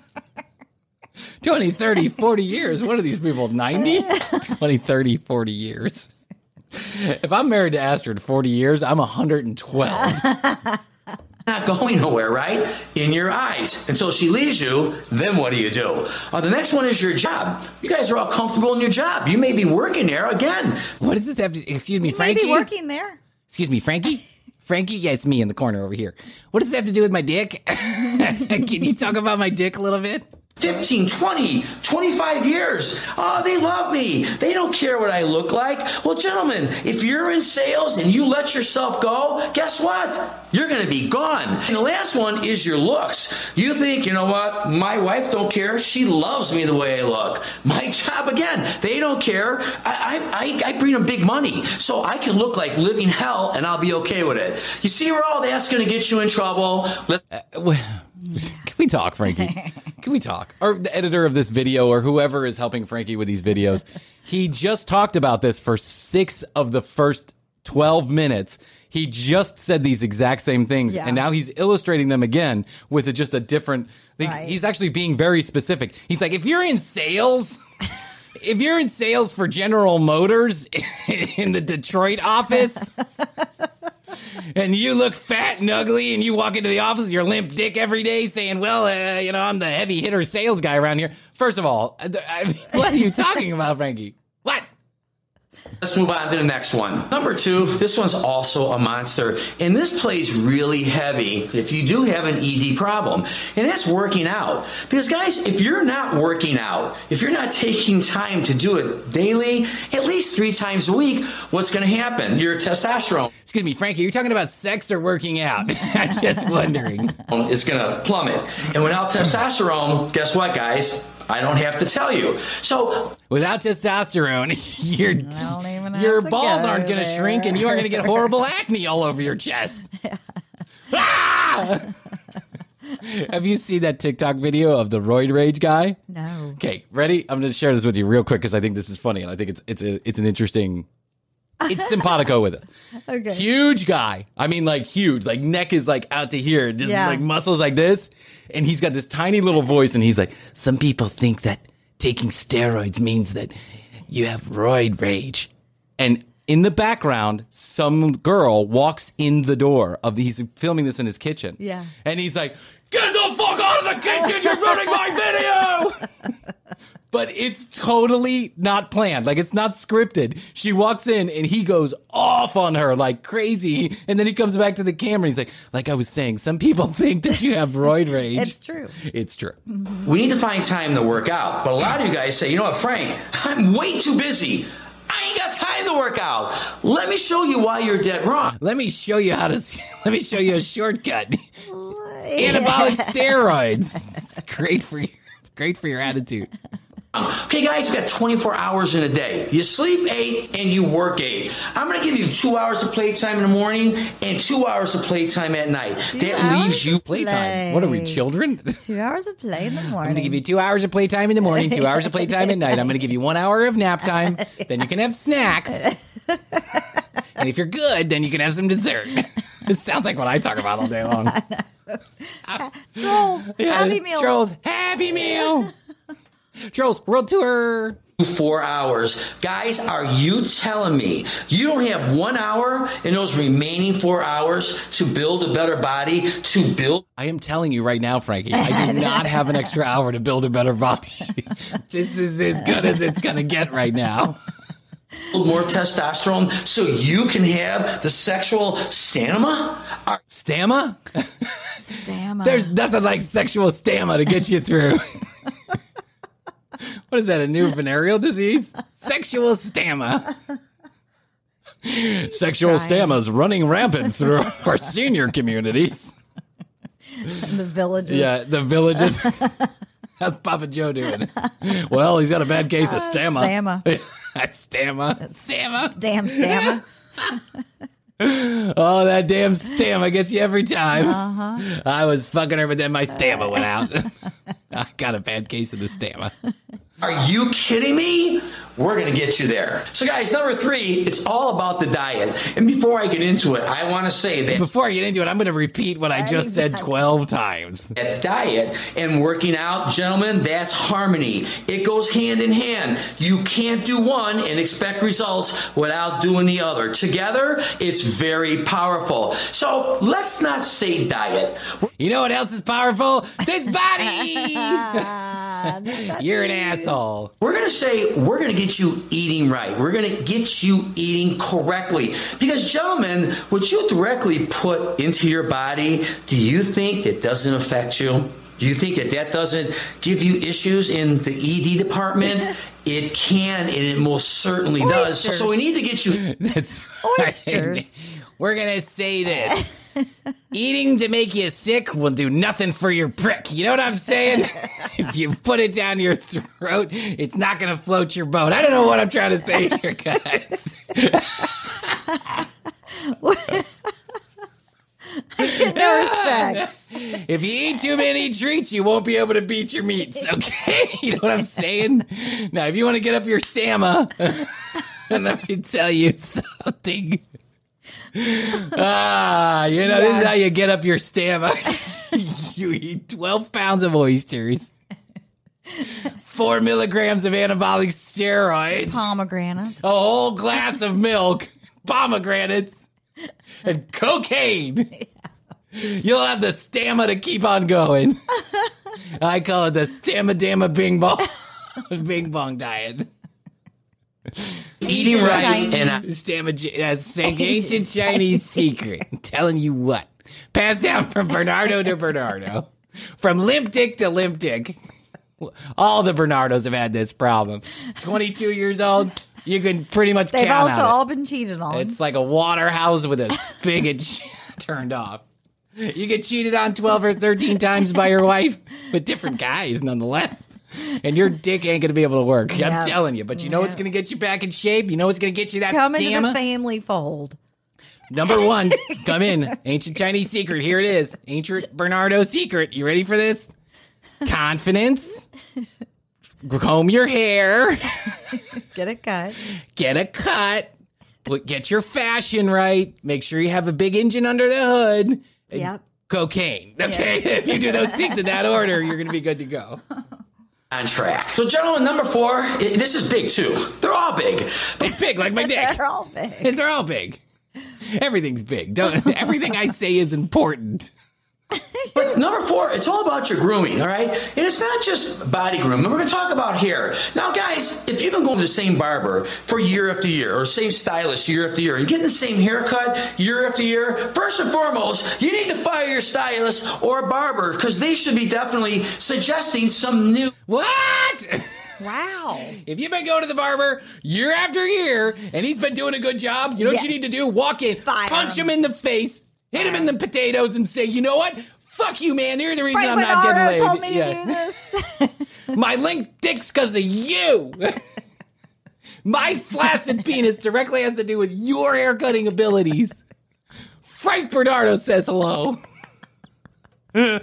twenty, thirty, forty years. What are these people, ninety? twenty, thirty, forty years. If I'm married to Astrid forty years, I'm one hundred twelve. Not going nowhere, right? In your eyes. Until she leaves you, then what do you do? Uh, the next one is your job. You guys are all comfortable in your job. You may be working there again. What does this have to, excuse me, Frankie? Maybe working there. Excuse me, Frankie? Frankie? Yeah, it's me in the corner over here. What does this have to do with my dick? Can you talk about my dick a little bit? fifteen, twenty, twenty-five years. Oh, they love me. They don't care what I look like. Well, gentlemen, if you're in sales and you let yourself go, guess what? You're going to be gone. And the last one is your looks. You think, you know what? My wife don't care. She loves me the way I look. My job, again, they don't care. I, I, I bring them big money, so I can look like living hell and I'll be okay with it. You see where all that's going to get you in trouble? Let's- uh, well, Can we talk, Frankie? Can we talk? Or the editor of this video or whoever is helping Frankie with these videos, he just talked about this for six of the first twelve minutes. He just said these exact same things, Yeah. and now he's illustrating them again with a, just a different... Like, Right. He's actually being very specific. He's like, if you're in sales... If you're in sales for General Motors in the Detroit office... and you look fat and ugly and you walk into the office with your limp dick every day saying, well, uh, you know, I'm the heavy hitter sales guy around here. First of all, I, I, what are you talking about, Frankie? What? Let's move on to the next one. Number two, this one's also a monster, and this plays really heavy if you do have an E D problem, and that's working out. Because, guys, if you're not working out, if you're not taking time to do it daily, at least three times a week, what's going to happen? Your testosterone Excuse me, Frankie, you're talking about sex or working out? I'm just wondering. is going to plummet. And without testosterone, guess what, guys? I don't have to tell you. So Without testosterone, your, don't even have your to balls go aren't going to there. shrink and you are going to get horrible acne all over your chest. Ah! Have you seen that TikTok video of the roid rage guy? No. Okay, ready? I'm going to share this with you real quick because I think this is funny and I think it's it's a, it's an interesting... It's simpatico with it. Okay. Huge guy. I mean, like, huge. Like, neck is, like, out to here. Just, Yeah. like, muscles like this. And he's got this tiny little voice, and he's like, some people think that taking steroids means that you have roid rage. And in the background, some girl walks in the door of the, he's filming this in his kitchen. Yeah. And he's like, get the fuck out of the kitchen! You're ruining my video! But it's totally not planned. Like, it's not scripted. She walks in, and he goes off on her like crazy. And then he comes back to the camera, and he's like, like I was saying, some people think that you have roid rage. It's true. It's true. we need to find time to work out. But a lot of you guys say, you know what, Frank, I'm way too busy. I ain't got time to work out. Let me show you why you're dead wrong. Let me show you how to, let me show you a shortcut. Anabolic steroids. It's great for your, great for your attitude. Okay, guys, we've got twenty-four hours in a day. You sleep eight and you work eight. I'm going to give you two hours of playtime in the morning and two hours of playtime at night. That hours leaves you... of Playtime. What are we, children? Two hours of play in the morning. I'm going to give you two hours of playtime in the morning, two hours of playtime at night. I'm going to give you one hour of nap time. Then you can have snacks. And if you're good, then you can have some dessert. It sounds like what I talk about all day long. Trolls. Yeah, Happy meal. Trolls, Happy Meal. Trolls, World Tour. Four hours. Guys, are you telling me you don't have one hour in those remaining four hours to build a better body, to build I am telling you right now, Frankie, I do not have an extra hour to build a better body. This is as good as it's going to get right now. more testosterone so you can have the sexual stamina? Are- Stamina? Stamina. There's nothing like sexual stamina to get you through. What is that, a new venereal disease? Sexual stamina. Sexual trying. stamina is running rampant through our senior communities. The Villages. Yeah, the Villages. How's Papa Joe doing? Well, he's got a bad case of stamma. Stamma. Stamma. Stamma. Damn stamma. Oh, that damn stamma gets you every time. Uh-huh. I was fucking her, but then my stamma went out. I got a bad case of the stamma. Are you kidding me? We're going to get you there. So, guys, number three, it's all about the diet. And before I get into it, I want to say that Before I get into it, I'm going to repeat what I just said twelve times. that diet and working out, gentlemen, that's harmony. It goes hand in hand. You can't do one and expect results without doing the other. Together, it's very powerful. So let's not say diet. You know what else is powerful? This body! You're an asshole. We're going to say we're going to get you eating right. We're going to get you eating correctly. Because, gentlemen, what you directly put into your body, do you think that doesn't affect you? Do you think that that doesn't give you issues in the E D department? It can, and it most certainly Oysters. does. So we need to get you... That's Oysters. We're going to say this. Eating to make you sick will do nothing for your prick. You know what I'm saying? If you put it down your throat, it's not going to float your boat. I don't know what I'm trying to say here, guys. No respect. If you eat too many treats, you won't be able to beat your meats, okay? You know what I'm saying? Now, if you want to get up your stamina, let me tell you something. Ah, you know, yes. This is how you get up your stamina. You eat twelve pounds of oysters, four milligrams of anabolic steroids, Pomegranates, a whole glass of milk, pomegranates, and cocaine. Yeah. You'll have the stamina to keep on going. I call it the stamma-damma bing bong, bing bong diet. Eating right and uh, Stamma, that's an ancient Chinese secret. I'm telling you what. Passed down from Bernardo to Bernardo. From limp dick to limp dick. All the Bernardos have had this problem. twenty-two years old, you can pretty much They've count also on all it. been cheated on. It's like a water house with a spigot turned off. You get cheated on twelve or thirteen times by your wife, but different guys nonetheless. And your dick ain't going to be able to work. Yep. I'm telling you. But you know Yep. what's going to get you back in shape? You know what's going to get you that Come into stamina? the family fold. Number one, come in. Ancient Chinese secret. Here it is. Ancient Bernardo secret. You ready for this? Confidence. Comb your hair. Get a cut. Get a cut. Put, get your fashion right. Make sure you have a big engine under the hood. Yep. Cocaine. Okay? If you do those things in that order, you're going to be good to go. on track. So, gentlemen, number four, i- this is big too. They're all big. It's big like my dick. They're all big. They're all big. Everything's big. Don't, everything I say is important. But number four, it's all about your grooming, all right? And it's not just body grooming. We're going to talk about hair. Now, guys, if you've been going to the same barber for year after year, or same stylist year after year, and getting the same haircut year after year, first and foremost, you need to fire your stylist or barber because they should be definitely suggesting some new. What? Wow. If you've been going to the barber year after year and he's been doing a good job, you know what Yeah. you need to do? Walk in, Fire punch him. him in the face, hit him in the potatoes, and say, you know what? Fuck you, man. You're the reason Frank I'm not getting Bernardo laid. told me to Yeah. do this. My linked dick's because of you. My flaccid penis directly has to do with your haircutting abilities. Frank Bernardo says hello. And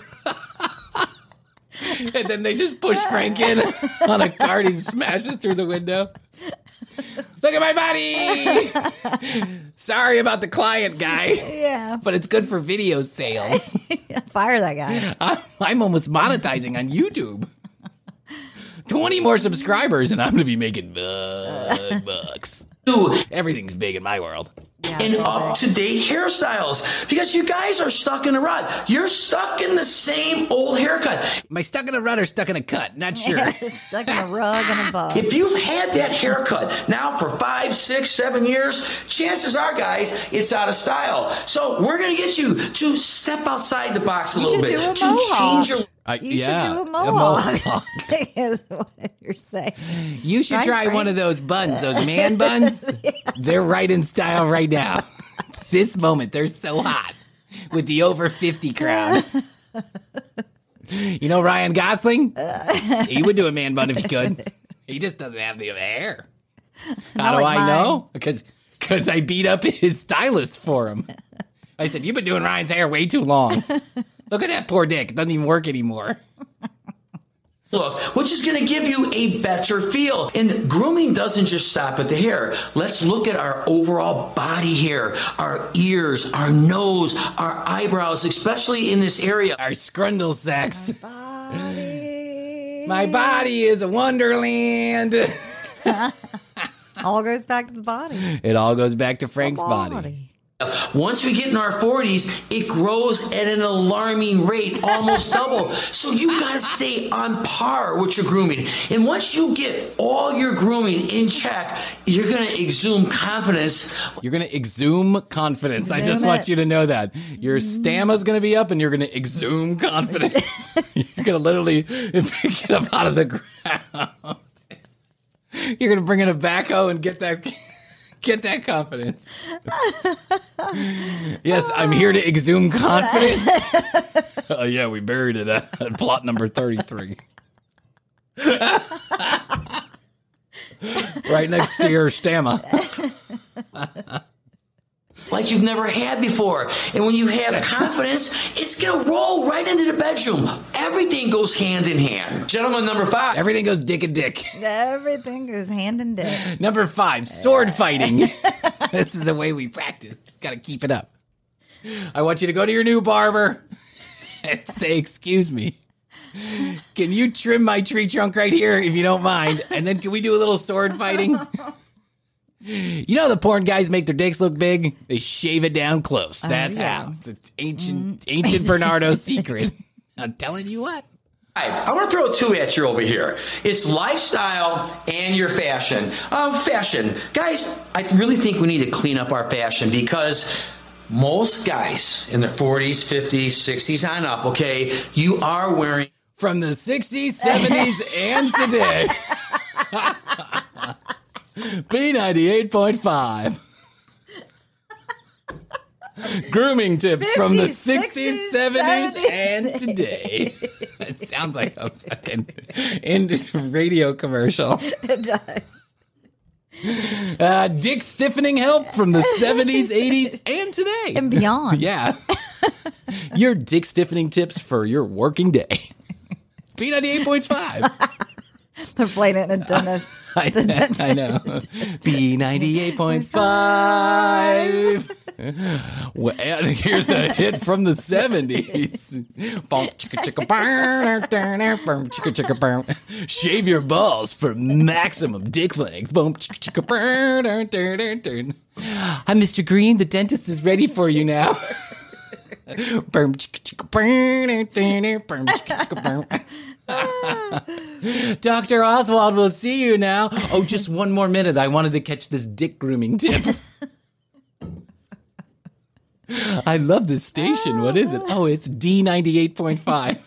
then they just push Frank in on a cart. He smashes through the window. Look at my body. Sorry about the client guy, Yeah. but it's good for video sales. Fire that guy. I'm, I'm almost monetizing on YouTube. twenty more subscribers, and I'm going to be making bug bucks. Everything's big in my world. Yeah, And it's all up to date hairstyles because you guys are stuck in a rut. You're stuck in the same old haircut. Am I stuck in a rut or stuck in a cut? Not sure. big. Stuck in a rug and a bug. If you've had that haircut now for five, six, seven years, chances are, guys, it's out of style. So we're going to get you to step outside the box a You little should bit do a to mohawk. change your. I, You yeah, should do a mohawk. mohawk. is what you're saying. You should Right, try Frank? one of those buns, those man buns. They're right in style right now. This moment, they're so hot with the over fifty crowd. You know Ryan Gosling? He would do a man bun if he could. He just doesn't have the hair. How do like I mine. know? Because because I beat up his stylist for him. I said, you've been doing Ryan's hair way too long. Look at that poor dick. It doesn't even work anymore. Look, which is going to give you a better feel. And grooming doesn't just stop at the hair. Let's look at our overall body hair, our ears, our nose, our eyebrows, especially in this area. Our scrundle sacks. Body. My body is a wonderland. All goes back to the body. It all goes back to Frank's body. Body. Once we get in our forties, it grows at an alarming rate, almost double. So you got to stay on par with your grooming. And once you get all your grooming in check, you're going to exude confidence. You're going to exhume confidence. I just Exhume want it. you to know that. Your stamina's going to be up and you're going to exhume confidence. You're going to literally pick it up out of the ground. You're going to bring in a backhoe and get that... Get that confidence. Yes, I'm here to exhume confidence. Oh, yeah, we buried it at, at plot number thirty-three. Right next to your stamina. Like you've never had before. And when you have confidence, it's going to roll right into the bedroom. Everything goes hand in hand. Gentleman number five. Everything goes dick and dick. Everything goes hand in dick. Number five, sword fighting. This is the way we practice. Got to keep it up. I want you to go to your new barber and say, excuse me, can you trim my tree trunk right here if you don't mind? And then can we do a little sword fighting? You know the porn guys make their dicks look big? They shave it down close. That's Oh, yeah. how. It's an ancient, ancient Bernardo secret. I'm telling you what. I want to throw two at you over here. It's lifestyle and your fashion. Um, fashion. Guys, I really think we need to clean up our fashion because most guys in their forties, fifties, sixties on up, okay, you are wearing... From the sixties, seventies, and today. B ninety-eight point five. Grooming tips from the sixties, seventies, and today. It sounds like a fucking in- radio commercial. It does. Uh, dick stiffening help from the seventies, eighties, and today. And beyond. Yeah. Your dick stiffening tips for your working day. B ninety-eight point five. They're playing it in a dentist. I, The dentist. I know. B ninety-eight point five. Well, and here's a hit from the seventies. Boom, chicka, chicka, burn, turn, boom, chicka, chicka, burn. Shave your balls for maximum dick length. Boom, chicka, chicka, burn, turn, turn, turn. Hi, Mister Green. The dentist is ready for you now. Boom, chicka, chicka, burn, turn, boom, chicka, chicka, burn. Doctor Oswald will see you now. Oh, just one more minute. I wanted to catch this dick grooming tip. I love this station. What is it? Oh, it's D ninety-eight point five.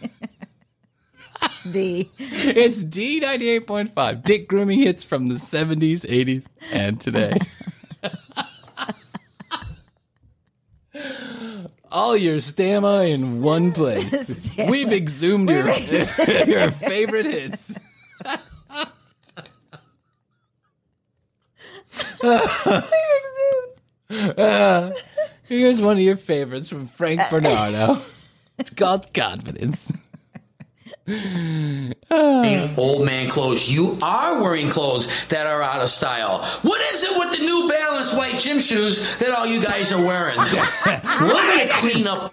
D. It's D ninety-eight point five. Dick grooming hits from the seventies, eighties, and today. All your stamina in one place. Stamina. We've exhumed your, your favorite hits. Uh, here's one of your favorites from Frank Bernardo. It's called Confidence. old man clothes. You are wearing clothes that are out of style. What is it with the New Balance white gym shoes that all you guys are wearing? We're going to clean up.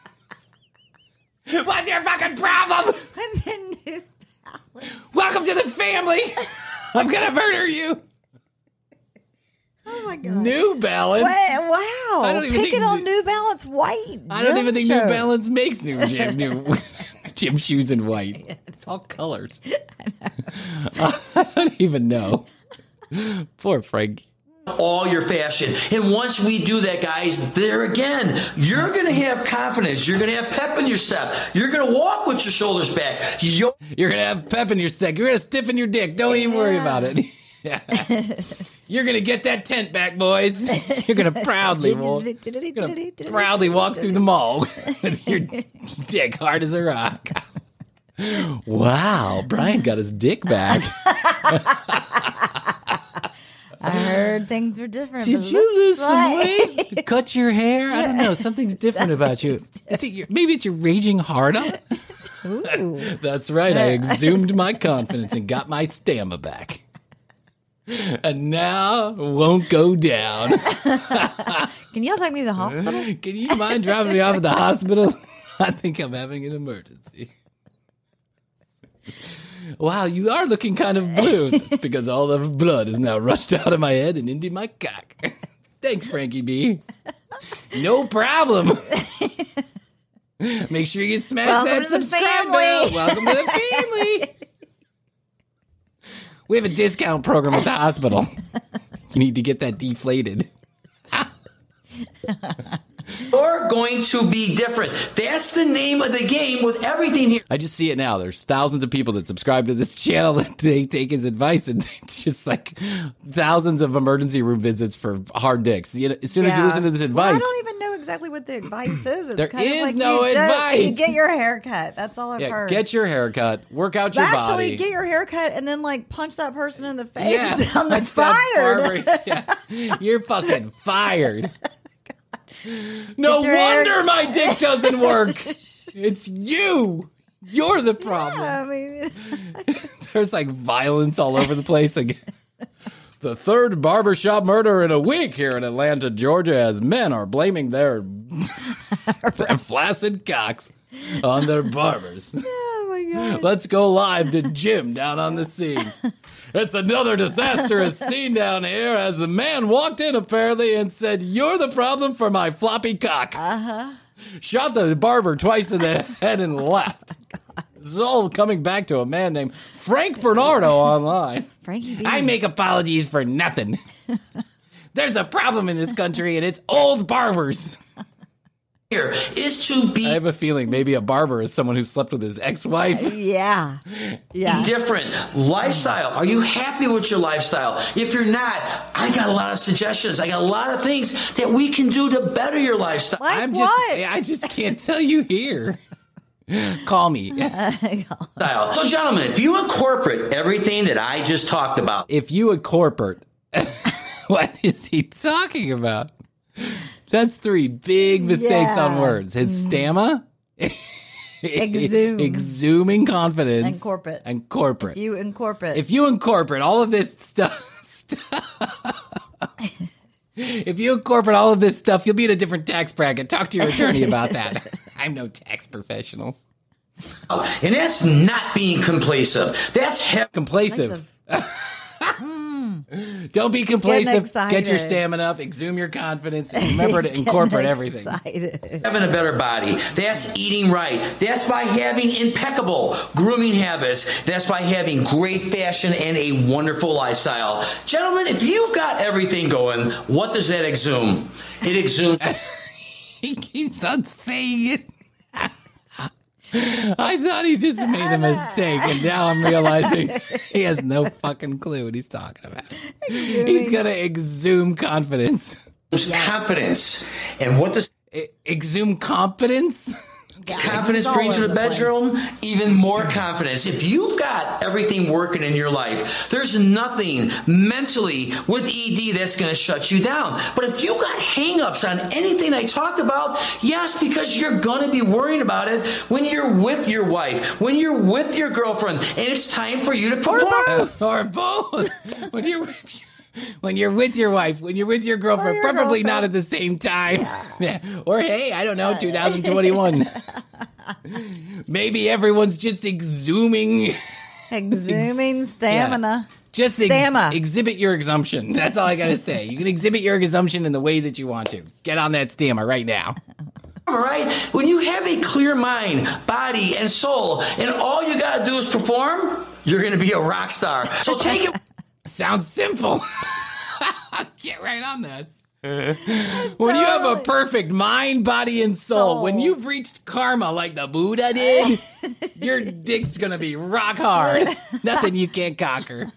What's your fucking problem? I'm in New Balance. Welcome to the family. I'm going to murder you. Oh my God. New Balance. Wow. wow. I don't even Picking think- on New Balance white. I don't gym even think show. New Balance makes new gym, new gym shoes in white. It's all colors. I don't even know. Poor Frank. all your fashion. And once we do that, guys, there again, you're going to have confidence. You're going to have pep in your step. You're going to walk with your shoulders back. You're You're going to have pep in your step. You're going to stiffen your dick. Don't even worry about it. You're going to get that tent back, boys. You're going to proudly walk, you're gonna proudly walk through the mall with your dick hard as a rock. Wow, Brian got his dick back. I heard things were different. Did but it you looks lose some like- weight? Cut your hair? I don't know. Something's different about you. Is it your, maybe it's your raging heart up? That's right. I exhumed my confidence and got my stamina back. And now won't go down. Can y'all take me to the hospital? Can you mind dropping me off at the hospital? I think I'm having an emergency. Wow, you are looking kind of blue. That's because all the blood is now rushed out of my head and into my cock. Thanks, Frankie B. No problem. Make sure you smash Welcome that to the subscribe family. bell. Welcome to the family. We have a discount program at the hospital. You need to get that deflated. You're going to be different. That's the name of the game with everything here. I just see it now. There's thousands of people that subscribe to this channel that they take his advice, and it's just like thousands of emergency room visits for hard dicks. You know, as soon as you Yeah. listen to this advice, Well, I don't even know exactly what the advice is. It's There kind is of like no you advice. Just, get your hair cut. That's all I've yeah, heard. get your hair cut, work out your Actually, body. get your hair cut and then like punch that person in the face. yeah, I'm punch that fired. barber. Yeah, you're fucking fired. No Get your hair- wonder my dick doesn't work. It's you. You're the problem. I mean, There's like violence all over the place. Like, the third barbershop murder in a week here in Atlanta, Georgia, as men are blaming their flaccid cocks on their barbers. oh my god. Let's go live to Jim down on the scene. It's another disastrous scene down here as the man walked in apparently and said, "You're the problem for my floppy cock." Uh-huh. Shot the barber twice in the head and left. This is all coming back to a man named Frank Bernardo online. Frankie B. I make apologies for nothing. There's a problem in this country and it's old barbers. Here is to be I have a feeling maybe a barber is someone who slept with his ex-wife. Yeah. Yeah. different lifestyle. Are you happy with your lifestyle? If you're not, I got a lot of suggestions. I got a lot of things that we can do to better your lifestyle. Like I'm what? just I just can't tell you here. Call me. So, gentlemen, if you incorporate everything that I just talked about, If you a corporate, what is he talking about? That's three big mistakes Yeah. on words. His stamina, Exhume. exhuming confidence, And corporate. and corporate. You incorporate. If you incorporate all of this stuff, if you incorporate all of this stuff, you'll be in a different tax bracket. Talk to your attorney about that. I'm no tax professional. and that's not being complacent. That's he- Complacent. Don't be complacent. excited. Get your stamina up. Exhume your confidence. And remember to He's incorporate getting everything. excited. having a better body. That's eating right. That's by having impeccable grooming habits. That's by having great fashion and a wonderful lifestyle. Gentlemen, if you've got everything going, what does that exhume? It exhumes He keeps on saying it. I thought he just made a mistake, and now I'm realizing he has no fucking clue what he's talking about. He's going to exhume confidence. confidence. And what does E- exhume competence? confidence It's all bring to over the the place. bedroom? Even more confidence. If you've got everything working in your life, there's nothing mentally with E D that's going to shut you down. But if you got hang-ups on anything I talked about, yes, because you're going to be worrying about it when you're with your wife, when you're with your girlfriend, and it's time for you to perform. Or both. When you're with when you're with your wife, when you're with your girlfriend, your preferably girlfriend. not at the same time. Yeah. Or hey, I don't know, twenty twenty-one. Maybe everyone's just exhuming. Exhuming stamina. Just ex- Stamina. exhibit your exhumption. That's all I gotta say. You can exhibit your exhumption in the way that you want to. Get on that stamina right now. All right? When you have a clear mind, body, and soul, and all you got to do is perform, you're going to be a rock star. So take it. Sounds simple. Get right on that. When you have a perfect mind, body, and soul, Soul. when you've reached karma like the Buddha did, your dick's gonna be rock hard. Nothing you can't conquer.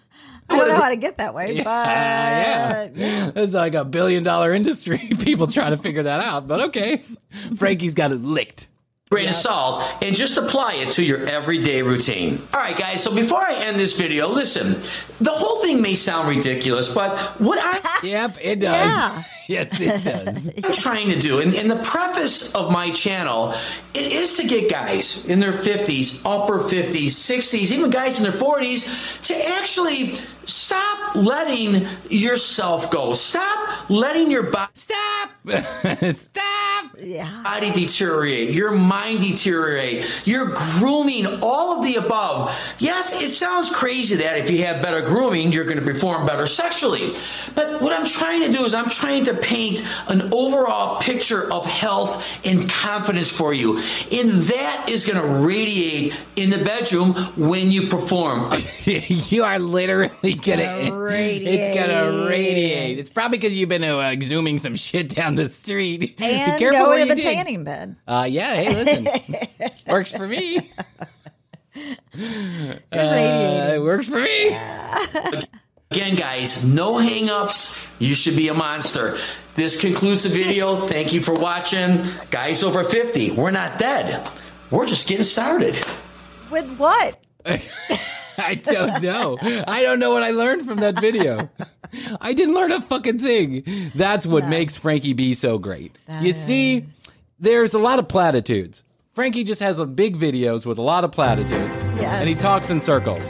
I don't know how to get that way, Yeah, but yeah. yeah. There's like a billion dollar industry, people trying to figure that out. But okay, Frankie's got it licked. grain of salt, and just apply it to your everyday routine. All right, guys, so before I end this video, listen, the whole thing may sound ridiculous, but what I... Yep, it does. Yeah. Yes, it does. I'm trying to do, and, and the preface of my channel, it is to get guys in their fifties, upper fifties, sixties, even guys in their forties, to actually stop letting yourself go. Stop letting your body... Stop! Stop! Yeah. body deteriorate, your mind deteriorate, you're grooming, all of the above. Yes, it sounds crazy that if you have better grooming, you're going to perform better sexually. But what I'm trying to do is I'm trying to paint an overall picture of health and confidence for you. And that is going to radiate in the bedroom when you perform. You are literally gonna, Gonna radiate. It's gonna radiate. It's probably because you've been uh, exhuming some shit down the street. And Be careful where go to you the dig. tanning bed. Uh, yeah, hey, listen. Works for me. You're Uh, radiating. it works for me. Again, guys, no hang-ups. You should be a monster. This concludes the video. Thank you for watching. Guys over fifty, we're not dead. We're just getting started. With what? I don't know. I don't know what I learned from that video. I didn't learn a fucking thing. That's what makes Frankie B so great. That you see, is. there's a lot of platitudes. Frankie just has a big videos with a lot of platitudes. Yes. And he talks in circles.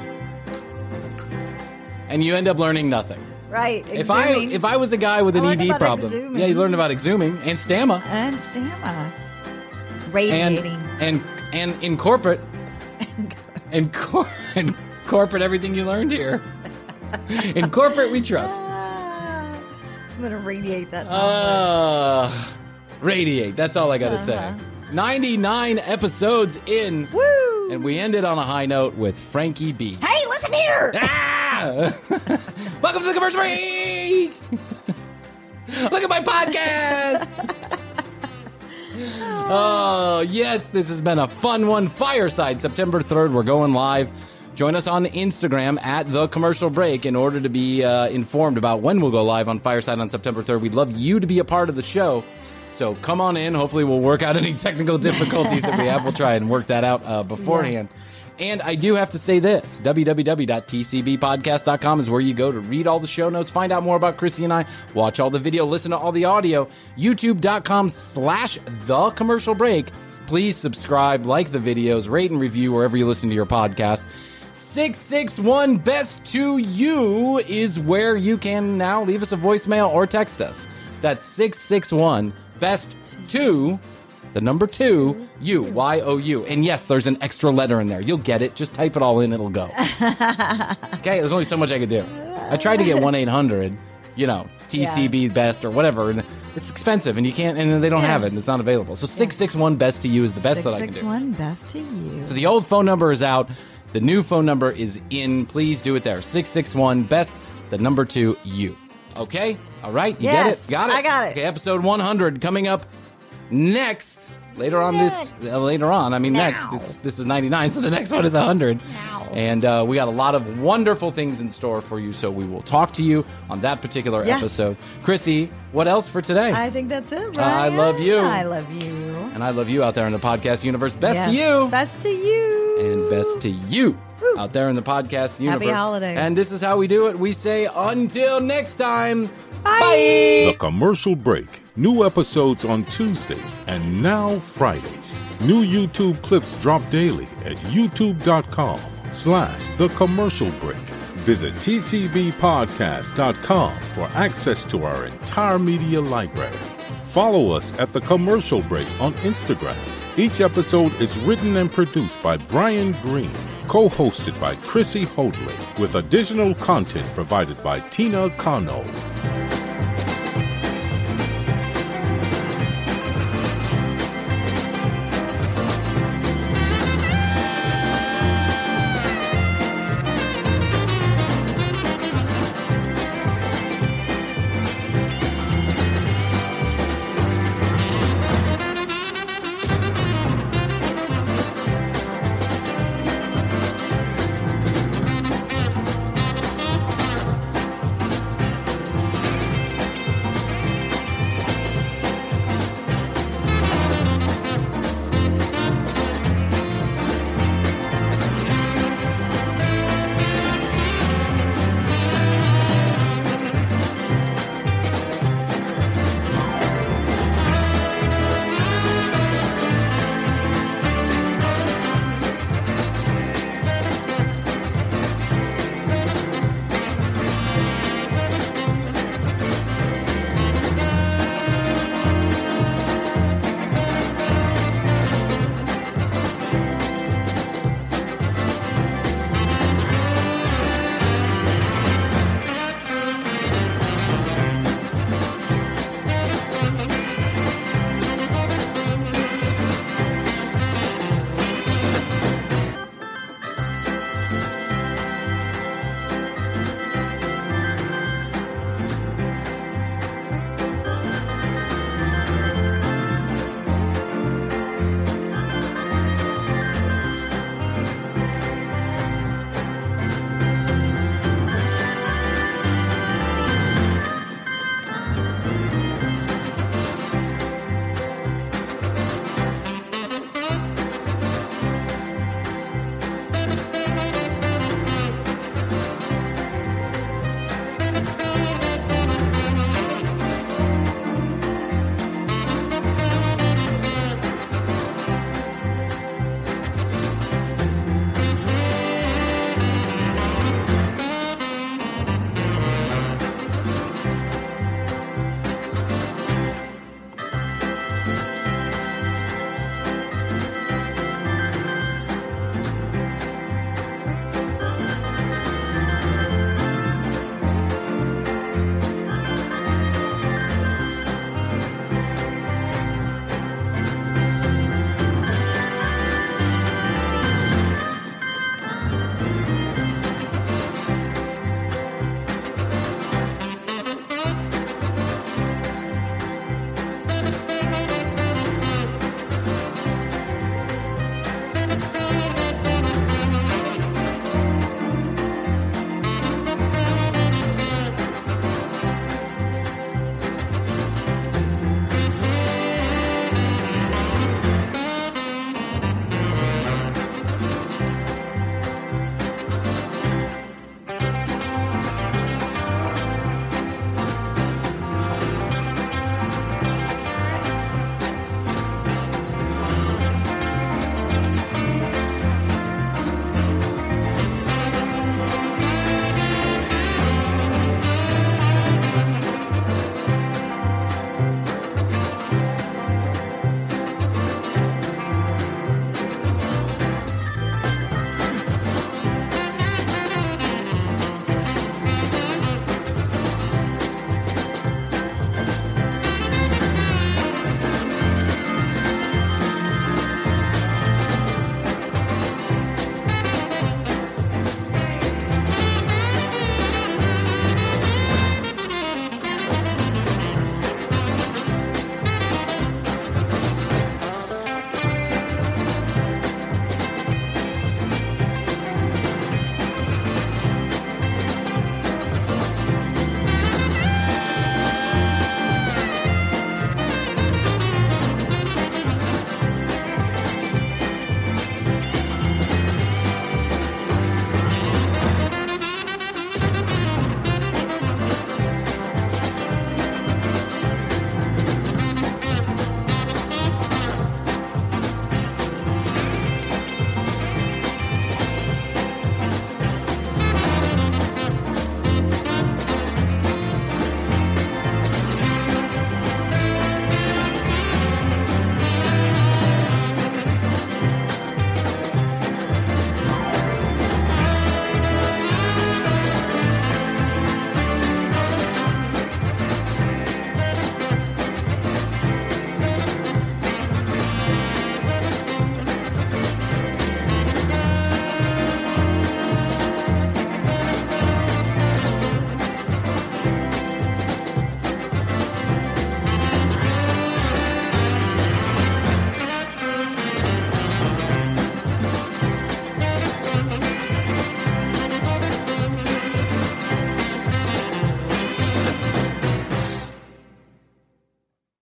And you end up learning nothing. Right. If I exhuming. if I was a guy with I an learned E D about problem, exhuming. yeah, you learned about exhuming and stamina, And stamina. and Radiating. and and in corporate, in, cor- in corporate, everything you learned here. In corporate, we trust. Ah, I'm going to radiate that. Uh, radiate. That's all I got to say. Uh-huh. ninety-nine episodes in, Woo! and we ended on a high note with Frankie B. Hey, listen here! Ah! Welcome to the commercial break. Look at my podcast. Oh, yes, this has been a fun one. Fireside, September third. We're going live. Join us on Instagram at The Commercial Break in order to be uh, informed about when we'll go live on Fireside on September third. We'd love you to be a part of the show. So come on in. Hopefully we'll work out any technical difficulties that we have. We'll try and work that out uh, beforehand. Yeah. And I do have to say this, w w w dot t c b podcast dot com is where you go to read all the show notes, find out more about Chrissy and I, watch all the video, listen to all the audio, youtube.com slash the commercial break. Please subscribe, like the videos, rate and review wherever you listen to your podcast. six six one best to you is where you can now leave us a voicemail or text us. That's six six one best to the number two, you, Y O U. And yes, there's an extra letter in there. You'll get it. Just type it all in. It'll go. Okay, there's only so much I could do. I tried to get one eight hundred, you know, T C B Yeah. best or whatever. And it's expensive and you can't, and they don't Yeah. have it and it's not available. So six six one best to you is the best that I can do. six six one best to you. So the old phone number is out. The new phone number is in. Please do it there. six six one best, the number two, you. Okay? All right? You Yes, get it? Got it? I got it. Okay, episode one hundred coming up next. Later on Next. this, uh, later on, I mean Now. next. It's, this is ninety-nine, so the next one is one hundred. Now. And uh, we got a lot of wonderful things in store for you, so we will talk to you on that particular Yes. episode. Chrissy, what else for today? I think that's it, I Ryan. love you. I love you. and I love you out there in the podcast universe. Best Yes, to you. Best to you. And best to you out there in the podcast universe. holidays. And this is how we do it. We say until next time. Bye. The Commercial Break. New episodes on Tuesdays and now Fridays. New YouTube clips drop daily at youtube.com slash The Commercial Break. Visit t c b podcast dot com for access to our entire media library. Follow us at The Commercial Break on Instagram. Each episode is written and produced by Brian Green, co-hosted by Chrissy Hoadley, with additional content provided by Tina Cano.